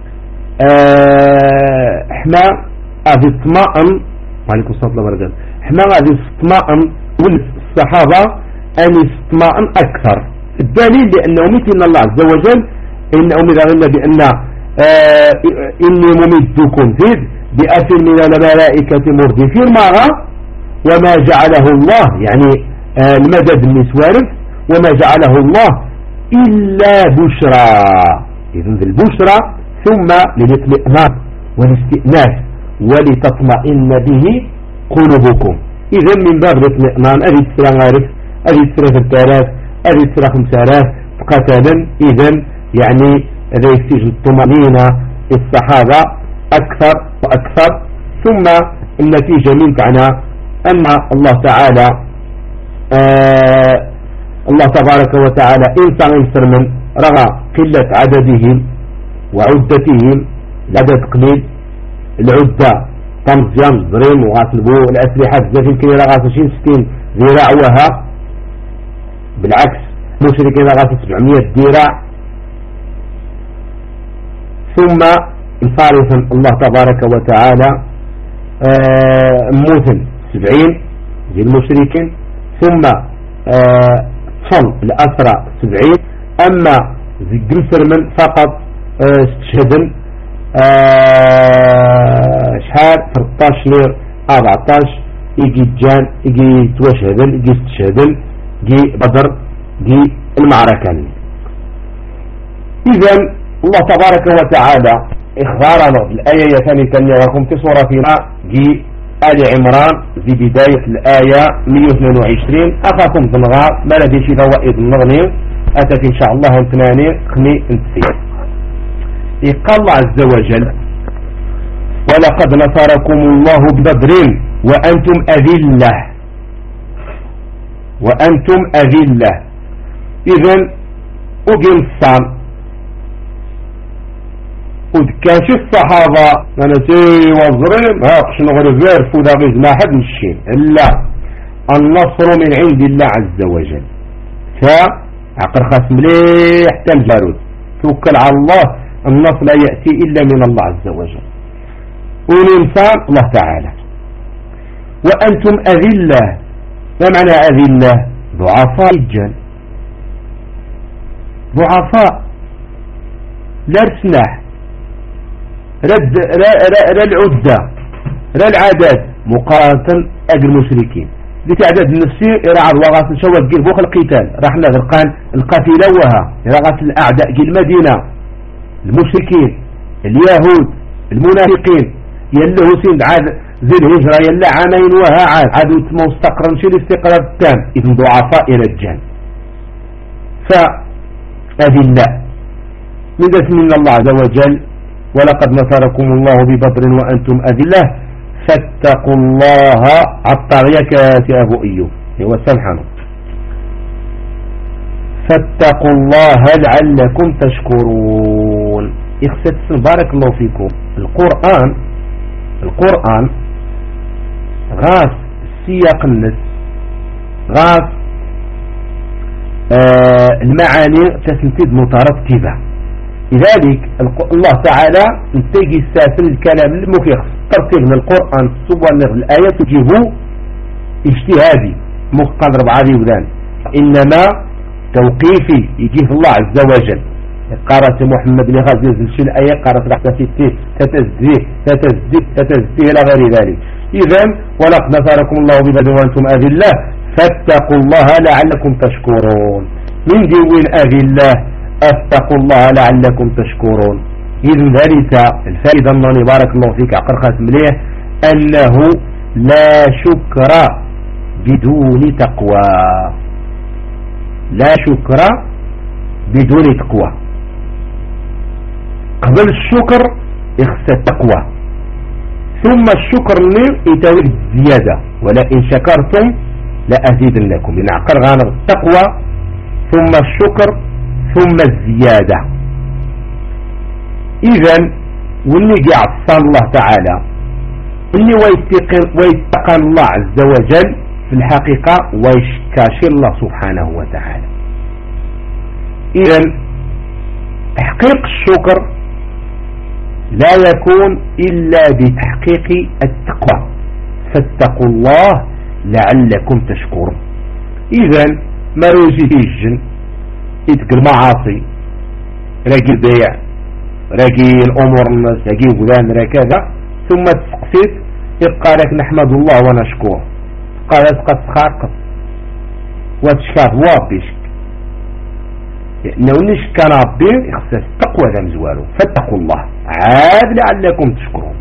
أه حما هذه اطمئن وعليكم الصلاة والسلام حما هذه اطمئن والصحابة أن يستطمئن أكثر. الدليل لأنه مثل الله عز وجل إنه مذغلنا بأن آه إني ممدكم فيه بألف من الملائكة مردفين معها وما جعله الله يعني آه المدد النسوارف وما جعله الله إلا بشرى. إذن البشرى ثم للاطمئنان والاستئناس ولتطمئن به قلوبكم. إذن من باب الاطمئنان أدي تسرى عارف أدي تسرى ثلاثة آلاف أدي تسرى خمسة آلاف قتالا. إذن يعني هذا يستيج الطمأنينة الصحابة أكثر وأكثر. ثم النتيجة من معنى أن الله تعالى آه الله تبارك وتعالى إنسان إنسان من رغى قلة عددهم وعدتهم، العدد قليل، العدة طمزيان ضرين وغاسلبو الأسلحة بزاف يمكن رغى عشرين ستين ذراع وها بالعكس مشركين رغى سبعمية ذراع. ثم ثالثا الله تبارك وتعالى آه موثن سبعين زي المشركين. ثم آه صل الأسرى سبعين. أما زي جلسرمن فقط آه استشهدن آه شحال ثلاثطاش لير أربعطاش يجي جان يجي توشهدن يجي استشهدن يجي بدر يجي المعركة. إذن الله تبارك وتعالى إخبارنا الآية ثانية وكم في سورة جي آل عمران في بداية الآية مئة واثنين وعشرين أخاكم ذنغار ما لدي شي ذوائد النغني أتت إن شاء الله انتناني خني انتسير. قال الله عز وجل ولقد نصركم الله ببدر وأنتم أذلة وأنتم أذلة. إذن أقيم الصام وكاش الصحابة أنا سي وزرين هاقش نغرفير فودا غيز ما حد مشين لا، النصر من عند الله عز وجل. فعقر خاص مليح تنجارود توكل على الله، النصر لا يأتي إلا من الله عز وجل. والإنسان الله تعالى. وأنتم أذلة، ما معنى أذلة؟ ضعفاء جدا، ضعفاء لا رسناح رد لا العدة لا العدد مقارنة أجل المشركين. دي تعداد النفسي إراعة وغاس نشوف جيل بوخ القتال راح نذرقان القافلة وها إراعة الأعداء جيل المدينة، المشركين، اليهود، المنافقين، يله سند عاد ذي الهجرة يلا عامين وها عاد عادوا مستقرا شيء الاستقرار التام، إذن ضعفاء رجال. فأذلة من اسم الله عز وجل، ولقد نصركم الله ببدر وأنتم أذلة فاتقوا الله عطاريك يا أبو أيوب هو سمحنا، فاتقوا الله لعلكم تشكرون. إخسد بارك الله فيكم. القرآن القرآن غاس سياق النس غاس آه المعاني تسنتد مترتبة، لذلك الله تعالى انتجي الساسل الكلام المكيخ ترتيب من القرآن صور الآية تجيبه اجتهادي مقدر بعضي وذان، إنما توقيفي يجيه الله عز وجل. قارة محمد لغاز ينزل شي الآية قارة رحمة ستة تتزديه تتزديه تتزديه إلى غير ذلك. إذن ولقد نصركم الله ببدر وأنتم أذلة فاتقوا الله لعلكم تشكرون. من دين أذلة اتقوا الله لعلكم تشكرون. إذن ذلك الفائدة أنني بارك الله فيك عقر خاص مليه أنه لا شكر بدون تقوى، لا شكر بدون تقوى. قبل الشكر اخسى التقوى، ثم الشكر يتوي الزيادة ولئن شكرتم لأزيدنكم. لأن عقر غانر التقوى ثم الشكر ثم الزيادة. إذن واللي قاعد الله تعالى اللي ويتقن الله عز وجل في الحقيقة ويشكاشر الله سبحانه وتعالى. إذن تحقيق الشكر لا يكون إلا بتحقيق التقوى، فاتقوا الله لعلكم تشكرون. إذن ما روجي الجن يتقل معاصي راقي البيع راقي الأمور الناس راقي فلان راكذا، ثم تسقسيت يبقى لك نحمد الله ونشكره، قال تقص خارقص وتشكاه وابيشك لأنه نشك ربي يخصص تقوى ذا مزوالو. فاتقوا الله عاد لعلكم تشكرون.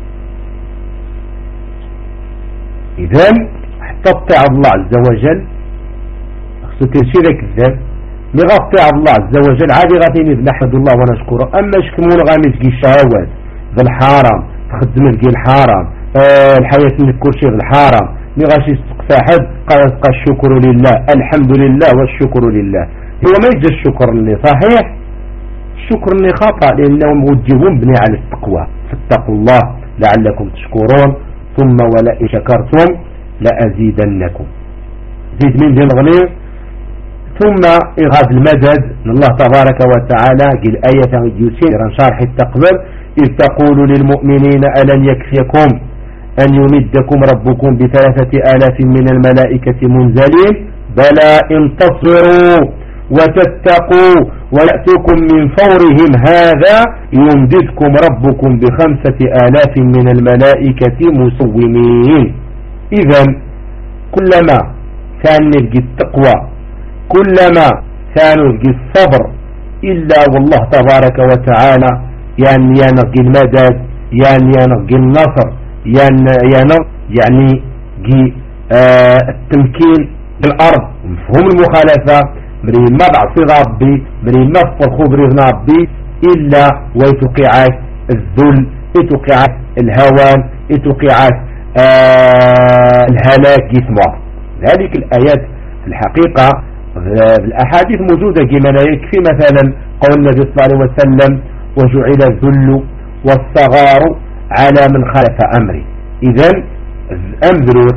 إذن حتى تطيع الله عز وجل خصو تنشيرك الذات لغطيع الله عز وجل عادي غاتيني نحمد الله ونشكره. أما شكمون غامي تجي الشهوات ذا الحرام تخدم تجي الحرام آه الحياة منك كل شيء الحرام مغاشي استقفى حد قال يبقى الشكر لله الحمد لله والشكر لله. هو ما يجي الشكر اللي صحيح، الشكر اللي خطأ لأنه موجهون بني على التقوى. فاتقوا الله لعلكم تشكرون. ثم ولئن شكرتم لأزيدنكم. زيد من ذي الغنير. ثم إغاث المدد من الله تبارك وتعالى قل آية يسير شرح التقبل إذ تقول للمؤمنين ألن يكفيكم أن يمدكم ربكم بثلاثة آلاف من الملائكة منزلين بلى إن تصبروا وتتقوا ويأتكم من فورهم هذا يمددكم ربكم بخمسة آلاف من الملائكة مسومين. إذن كلما كان نلقي التقوى كلما كان نلقي الصبر إلا والله تبارك وتعالى يعني ينقي المدد يعني ينقي النصر يعني يعني آه التمكين بالأرض مفهوم المخالفة مريم ما بعصي ربي مريم ما فرخو بريغن ربي إلا ويتوقعات الذل يتوقعات الهوان يتوقعات آه الهلاك يثمر. ذلك الآيات في الحقيقة الأحاديث موجودة كما لا يكفي مثلا قول النبي صلى الله عليه وسلم وجعل الذل والصغار على من خالف أمري. إذن أمذرور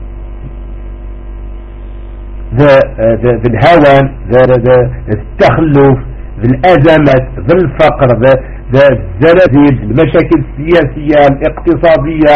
ذا الهوان ذا التخلف ذا الأزمات ذا الفقر ذا الزلازل المشاكل السياسية الاقتصادية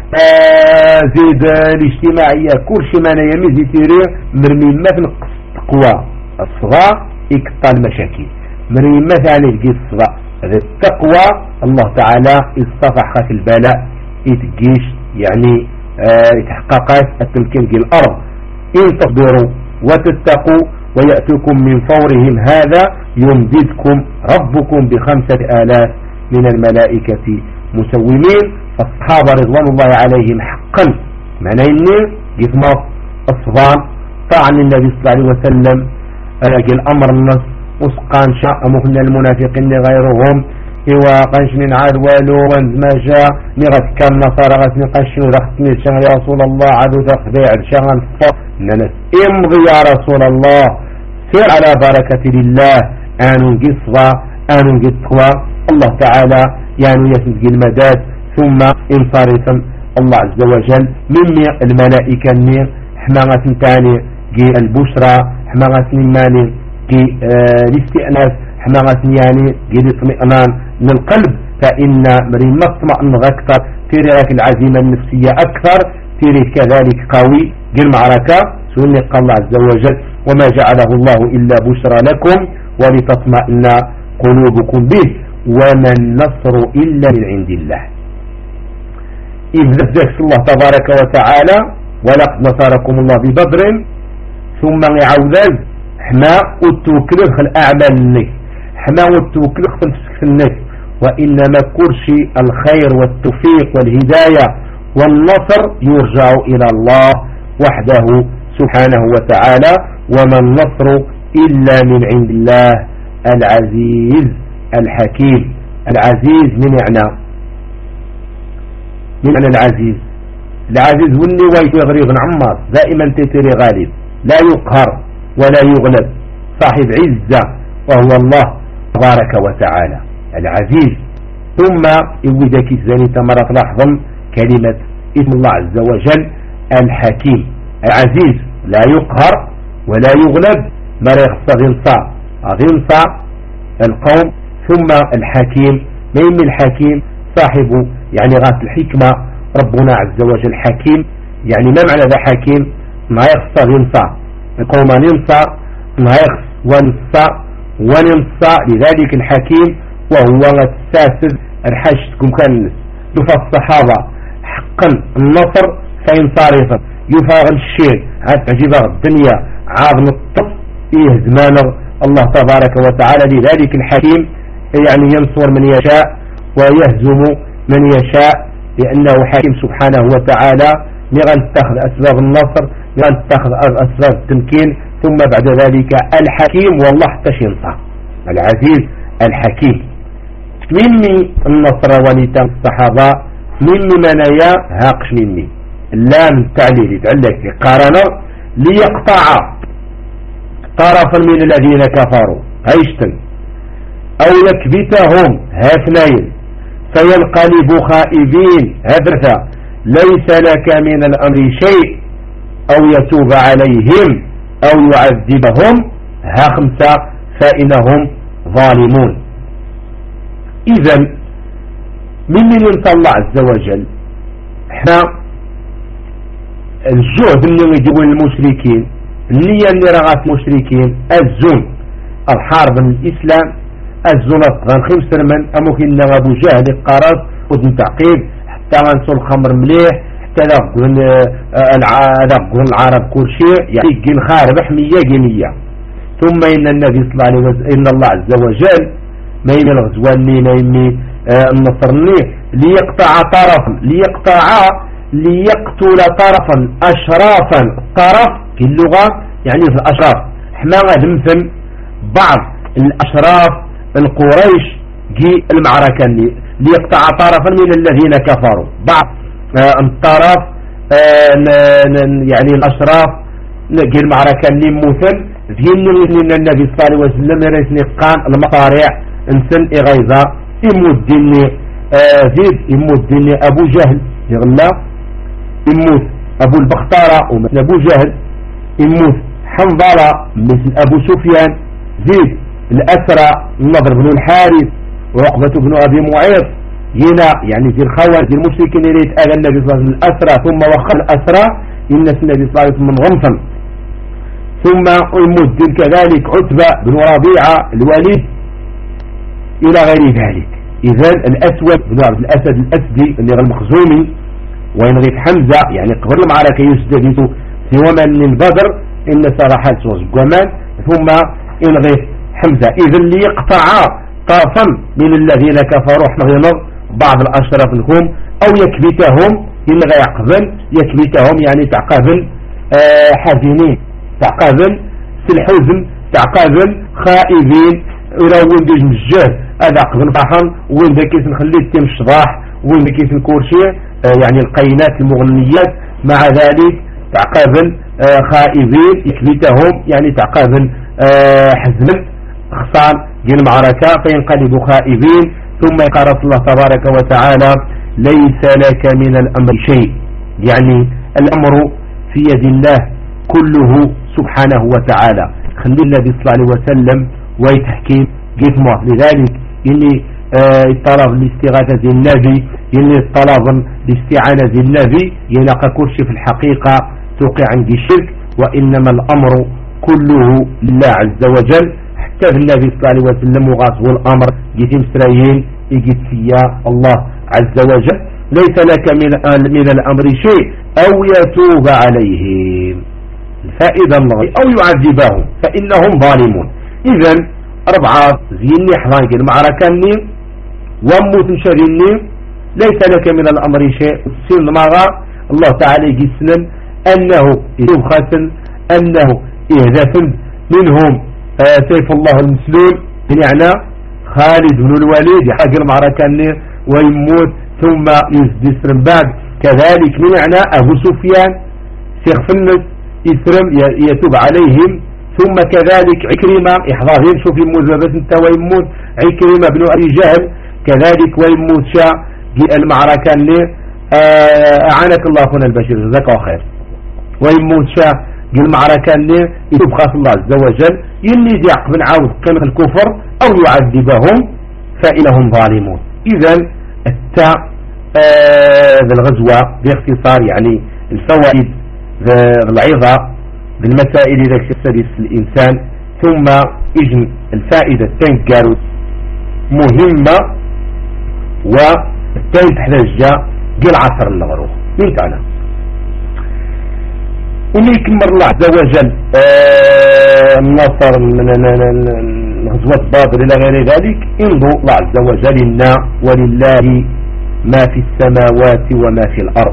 آه زيد الاجتماعية كل شيء ما يميز يتيري مرمي ما في نقص التقوى الصغار يكطى المشاكل مرمي ما ثاني يجي الصغار هذا التقوى الله تعالى يصطفح خاف البلاء يتجيش يعني آه يتحققات التمكين في الأرض إن تصبروا وتتقوا ويأتكم من فورهم هذا يمددكم ربكم بخمسة آلاف من الملائكة مسومين. فالصحابة رضوان الله عليهم حقا معنى إنه يثمر الصفان طعن النبي صلى الله عليه وسلم ألاقي الأمر النص وسقان شاء مخنا المنافقين غيرهم إيوا قنشن عاد والو وانزما جاء نغت كان نصارى غتني قنشن ودختني شغل يا رسول الله عدو دخ بيع شغل فط ننس امضي يا رسول الله سير على بركة الله آنو قصة آنو قصة الله تعالى يعني يسنق المداد ثم انصرف الله عز وجل ممي الملائكة النير حماغة تاني جي البشرى حماغة ماني جي آه الاستئناس حماغة يعني جي الاطمئنان من القلب. فإن مريم مطمئن أكثر تري لك العزيمة النفسية أكثر تري كذلك قوي جي المعركة سنة قال الله عز وجل وما جعله الله إلا بشرى لكم ولتطمئن قلوبكم به وما النصر إلا من عند الله. إذ ذكر الله تبارك وتعالى ولقد نصركم الله ببدر ثم يعوذ حما والتوكل في الأعمال النك حما والتوكل في النك وإنما كرشي الخير والتوفيق والهداية والنصر يرجع إلى الله وحده سبحانه وتعالى وما النصر إلا من عند الله العزيز الحكيم. العزيز من معنى من معنى العزيز العزيز هو اللي وايت يغريب عمار دائما تتري غالب لا يقهر ولا يغلب صاحب عزة وهو الله تبارك وتعالى العزيز. ثم يودك الزاني تمرة لحظا كلمة اسم الله عز وجل الحكيم. العزيز لا يقهر ولا يغلب ما يخص غنصى غنصى القوم. ثم الحكيم مين الحكيم صاحبه يعني غاية الحكمة ربنا عز وجل حكيم يعني ما معنى ذا حكيم ما يخص غنصى القوم ننصى ما يخص ونصى وننصى لذلك الحكيم وهو الساسد الحشتكم كان يفى الصحابة حقا النصر فإن صارفا يفاغ الشيء عجب الدنيا عاض الطف إيه زمان الله تبارك وتعالى. لذلك الحكيم يعني ينصر من يشاء ويهزم من يشاء لأنه حكيم سبحانه وتعالى لغن تأخذ أسباب النصر لغن تأخذ أسباب التمكين. ثم بعد ذلك الحكيم والله تشنصى العزيز الحكيم. مني النصر ونيتا الصحابة مني منايا هاقش مني اللام التعليل يتعلق في قارنة ليقطع طرفا من الذين كفروا هيشتن أو يكبتهم هاثنين فينقلب خائبين هبرثا ليس لك من الأمر شيء أو يتوب عليهم أو يعذبهم ها خمسة فإنهم ظالمون. إذن من من الله عز وجل احنا الجهد اللي يجيبوا المشركين النية اللي رغات المشركين الزون الحرب الإسلام الزنط غنخمسر من أموكين أبو جهل القرص ودن تعقيب حتى غنسو الخمر مليح حتى ذاقون العرب كل شيء يعني جن خارب حمية جنية. ثم إن النبي صلى الله عليه وسلم إن الله عز وجل ما يمي الغزواني ما يمي النصرني ليقطع طرفا ليقطع ليقتل طرفا أشرافا طرف في اللغة يعني في الأشراف حما غاد مثل بعض الأشراف القريش جي المعركة اللي ليقطع طرفا من الذين كفروا بعض آه الطرف آه يعني الأشراف جي المعركة اللي مثل ذهن النبي صلى الله عليه وسلم يرسني قان المطارع انسان إغيظة يموت ديني آه زيد يموت ديني أبو جهل يغلى يموت أبو البختارة ومثل أبو جهل يموت حنظلة مثل أبو سفيان زيد الأسرى النضر بن الحارث وعقبة بن أبي معيط ينا يعني في الخوارج المشركين اللي يتآذى النبي صلى الله عليه وسلم الأسرى ثم وخى الأسرى ينس النبي صلى الله عليه وسلم من غمصا ثم يمد كذلك عتبة بن ربيعة الوليد إلى غير ذلك. إذن الأسود بن عبد الأسد الأسدي اللي غير المخزومي وينغيث حمزة يعني قبل المعركة يسدد في ومن من بدر إن سرحات وزقمان ثم ينغيث حمزة. إذن اللي يقطع طرفا من الذين كفروا حمغنر بعض الأشراف لهم أو يكبتهم ينغي يقبل يكبتهم يعني تعقابل آه حزينين تعقابل سلحوزن تعقابل خائبين يراون ديج مجهد هذا قبل فحن وين ذا كيس نخلي التيم الشضاح وين ذا كيس الكورشية آه يعني القينات المغنيات مع ذلك تعقابل آه خائبين يكبتهم يعني تعقابل آه حزنا خصام ديال المعركة فينقلبوا خائبين ثم يقرأ الله تبارك وتعالى ليس لك من الأمر شيء يعني الأمر في يد الله كله سبحانه وتعالى. خلي النبي صلى الله عليه وسلم ويتحكيم جسمه لذلك إني اه طلب الاستغاثة النبي إني طلب الاستعانة النبي ينقى كل شيء في الحقيقة توقع عندي الشرك وإنما الأمر كله لله عز وجل. حتى النبي صلى الله عليه وسلم وغاصه الأمر جيتم سرايين يجد فيا الله عز وجل ليس لك من, من الأمر شيء أو يتوب عليهم الفائدة الله أو يعذبهم فإنهم ظالمون. إذن أربعة زيني حضانك المعركة وموت شريني ليس لك من الأمر شيء سن مغا الله تعالى يجسنا أنه يتوب خاسن أنه إهدافا منهم آه سيف الله المسلول يعني خالد بن الوليد يحق المعركة ويموت ثم يسرم بعد كذلك من يعني أبو سفيان شيخ فنس يسرم يتوب عليهم ثم كذلك عكرمة إحضارهم شوف يموت بس انت ويموت عكرمة بن أبي جهل كذلك ويموت شاء المعركة آه أعانك الله أخونا البشير جزاك الله خير ويموت شاء المعركة اللي يتوب خاص الله عز وجل يلي يعقب عاوز قيمة الكفر أو يعذبهم فإنهم ظالمون. إذن التاء ذا الغزوة باختصار يعني الفوائد العظة بالمسائل ذاك السادس الإنسان ثم إجن الفائدة التنكار مهمة والتاني تحتاج دي العصر المغروب من تعالى ومن يكمل الله عز وجل النصر من غزوة بدر إلى غير ذلك انظر الله عز وجل إنا ولله ما في السماوات وما في الأرض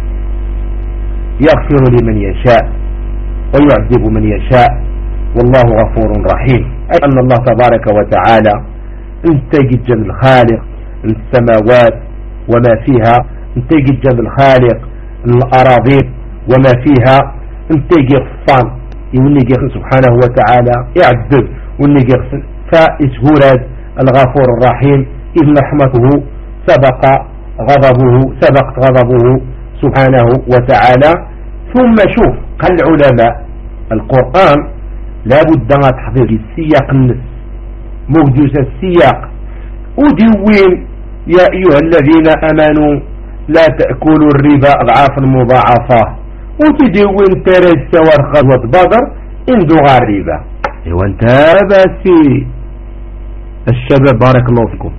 يغفر لمن يشاء ويعذب من يشاء والله غفور رحيم. أي أن الله تبارك وتعالى انتجد جل الخالق السماوات وما فيها انتجد جل الخالق الأراضين وما فيها انتجي غفان يونيجي سبحانه وتعالى يعذب ونيجي فإسهورات الغفور الرحيم إذ رحمته سبق غضبه سبقت غضبه سبحانه وتعالى. ثم شوف قال العلماء القرآن لابد أن تحضر السياق النص مهدوس السياق ودوين يا أيها الذين أمنوا لا تأكلوا الربا أضعافا مضاعفة وتدوين ترد سوار غزوة بدر اندغى الربا. ايوه انت باسي الشباب بارك الله فيكم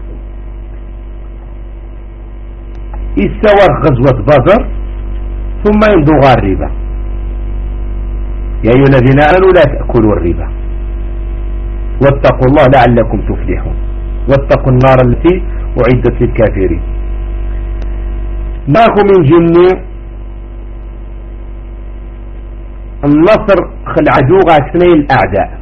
السوار غزوة بدر ثم اندغى الربا. يا أيها الذين آمنوا لا تأكلوا الربا واتقوا الله لعلكم تفلحون واتقوا النار التي أعدت للكافرين. ماكو من جنة النصر العدو غاسني الأعداء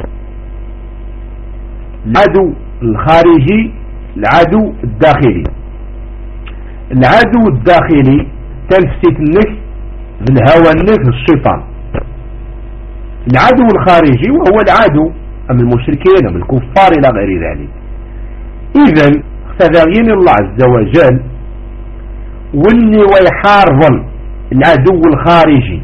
العدو الخارجي العدو الداخلي. العدو الداخلي تنفسيت النفس بالهوى النفس الشيطان. العدو الخارجي وهو العدو أم المشركين أم الكفار إلى غير ذلك. إذن اختبرين الله عز وجل واللي ويحارب العدو الخارجي،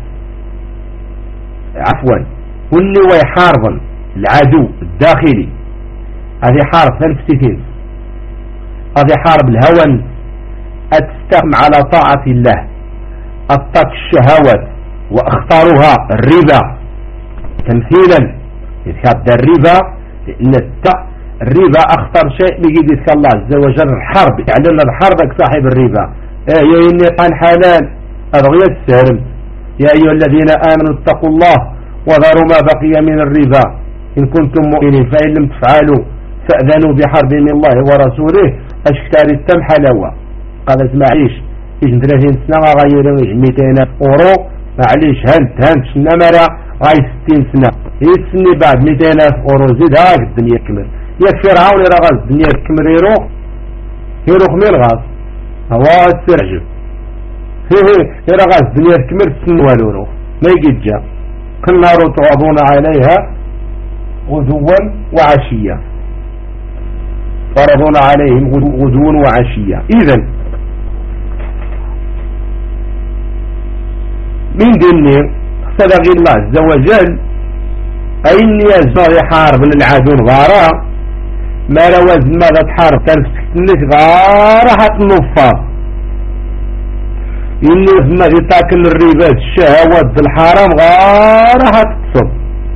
عفوا واللي ويحارب العدو الداخلي، هذه حارب نفسيتين، هذه حارب الهوى، أتستقم على طاعة الله، أطاق الشهوات وأخطرها الربا تمثيلا، يتكاد الربا لأن الربا أخطر شيء بيجي الله عز وجل الحرب، يعلن الحرب صاحب الربا. يا إني قال حلال أبغي السرم، يا أيها الذين آمنوا اتقوا الله وذروا ما بقي من الربا إن كنتم مؤمنين فإن لم تفعلوا فأذنوا بحرب من الله ورسوله أشكال التم حلوة. قالت معليش إيش ثلاثين سنة غيروا مئتين أورو، معليش هنت هنت شنا مرة غاي ستين سنة، هي السنة بعد مئتين أورو زيد هاك الدنيا كمل. يا فرعون رغز الدنيا كمل يروح يروح من الغاز هو السرعجب هي رغز الدنيا كمل السن والورو ما يجد جا كل نار تعرضون عليها غدوا وعشية، فرضون عليهم غدوا وعشية. إذن من ديني صدق الله عز وجل أين يزار يحارب العدو غارة ما روز ماذا تحارب تنسكتنك غارة حتى النفاض إنه ما يتاكل الربا الشهوات الحرام غارة حتى تصب،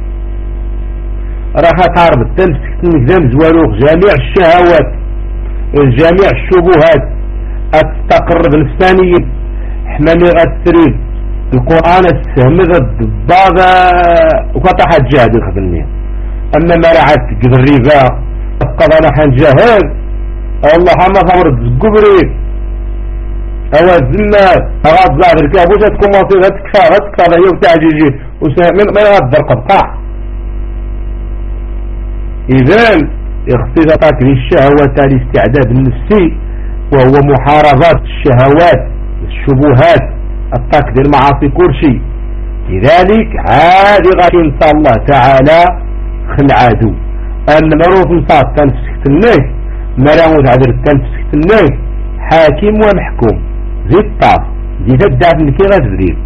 راح تحارب تنسكتنك ذنب زواروخ جميع الشهوات جميع الشبهات أتقرب الفانيين حمامي غتريد القرآن السهم ذا الضباغة وقطع الجهد الخدمية. أما ما رعت الربا قضى نحن جاهز الله ما ثمرت القبري أو الزمات أغاد ظاهر الكابوسة تكون مصير هتكفى هتكفى ذا يوم تعجيجي من يغدر قبقع. إذن اختلاطات للشهوات الاستعداد النفسي وهو محاربات الشهوات الشبهات الطاق دي المعاصي كرشي. لذلك عادي غادي نسى الله تعالى خل عادو أن مروف نصاد تنفسك الناس مراود عدر تنفسك الناس حاكم ومحكوم زي الطاف زي تدعب نكي غزريب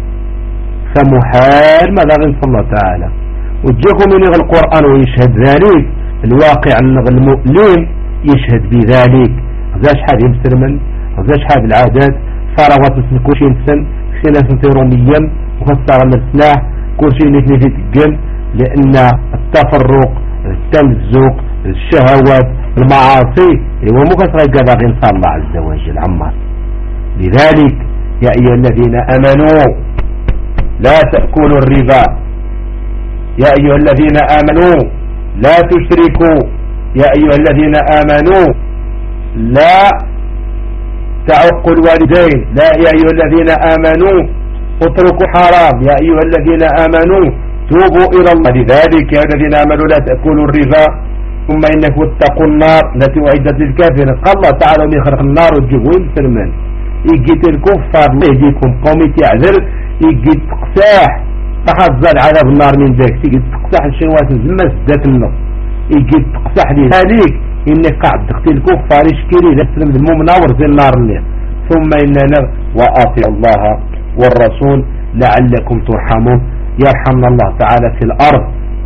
فمحال ماذا غنسى الله تعالى. وتجيكم من القرآن ويشهد ذلك الواقع المؤلم يشهد بذلك. غزاش حاد يمسرمن غزاش حاد العادات ثروات كل شيء نفسن كل ناس روميا وخسر السلاح كل شيء نتني في الجن، لأن التفرق التمزق الشهوات المعاصي هو مكسر قدر إنسان الله عز وجل عمار. لذلك يا أيها الذين آمنوا لا تأكلوا الربا، يا أيها الذين آمنوا لا تشركوا، يا أيها الذين آمنوا لا تعقوا الوالدين، لا يا أيها الذين آمنوا اتركوا حرام، يا أيها الذين آمنوا توبوا إلى الله. لذلك يا الذين آمنوا لا تأكلوا الربا ثم إنكم اتقوا النار التي أعدت للكافرين. قال الله تعالى من يخرق النار وتجيبوا يمسلمن يجيت الكفار الله يهديكم قومي تعذر يجيت تقساح تحذر عذاب النار من ذاك يجيت تقساح الشنوات زما سدات النار يجيت تقساح لذلك إنك قاعد تقتل الكفار يشكري لا تسلم المناور زي النار اللي. ثم إننا وأطيعوا الله والرسول لعلكم ترحمون. يرحمنا الله تعالى في الأرض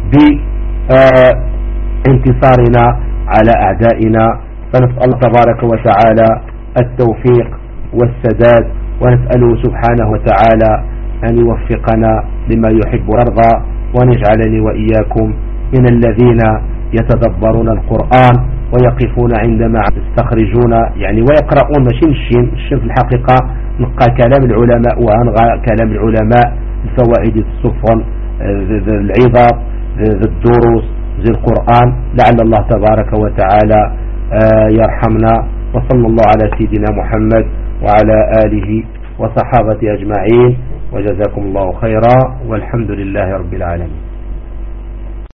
بانتصارنا على أعدائنا، فنسأل الله تبارك وتعالى التوفيق والسداد، ونسأله سبحانه وتعالى أن يوفقنا لما يحب ويرضى، ونجعلني وإياكم من الذين يتدبرون القرآن ويقفون عندما يستخرجون يعني ويقرؤون ماشي الشين الشين في الحقيقة نقى كلام العلماء وأنغى كلام العلماء الفوائد السفن العظات الدروس زي القرآن. لعل الله تبارك وتعالى يرحمنا. وصلى الله على سيدنا محمد وعلى آله وصحابته أجمعين، وجزاكم الله خيرا، والحمد لله رب العالمين.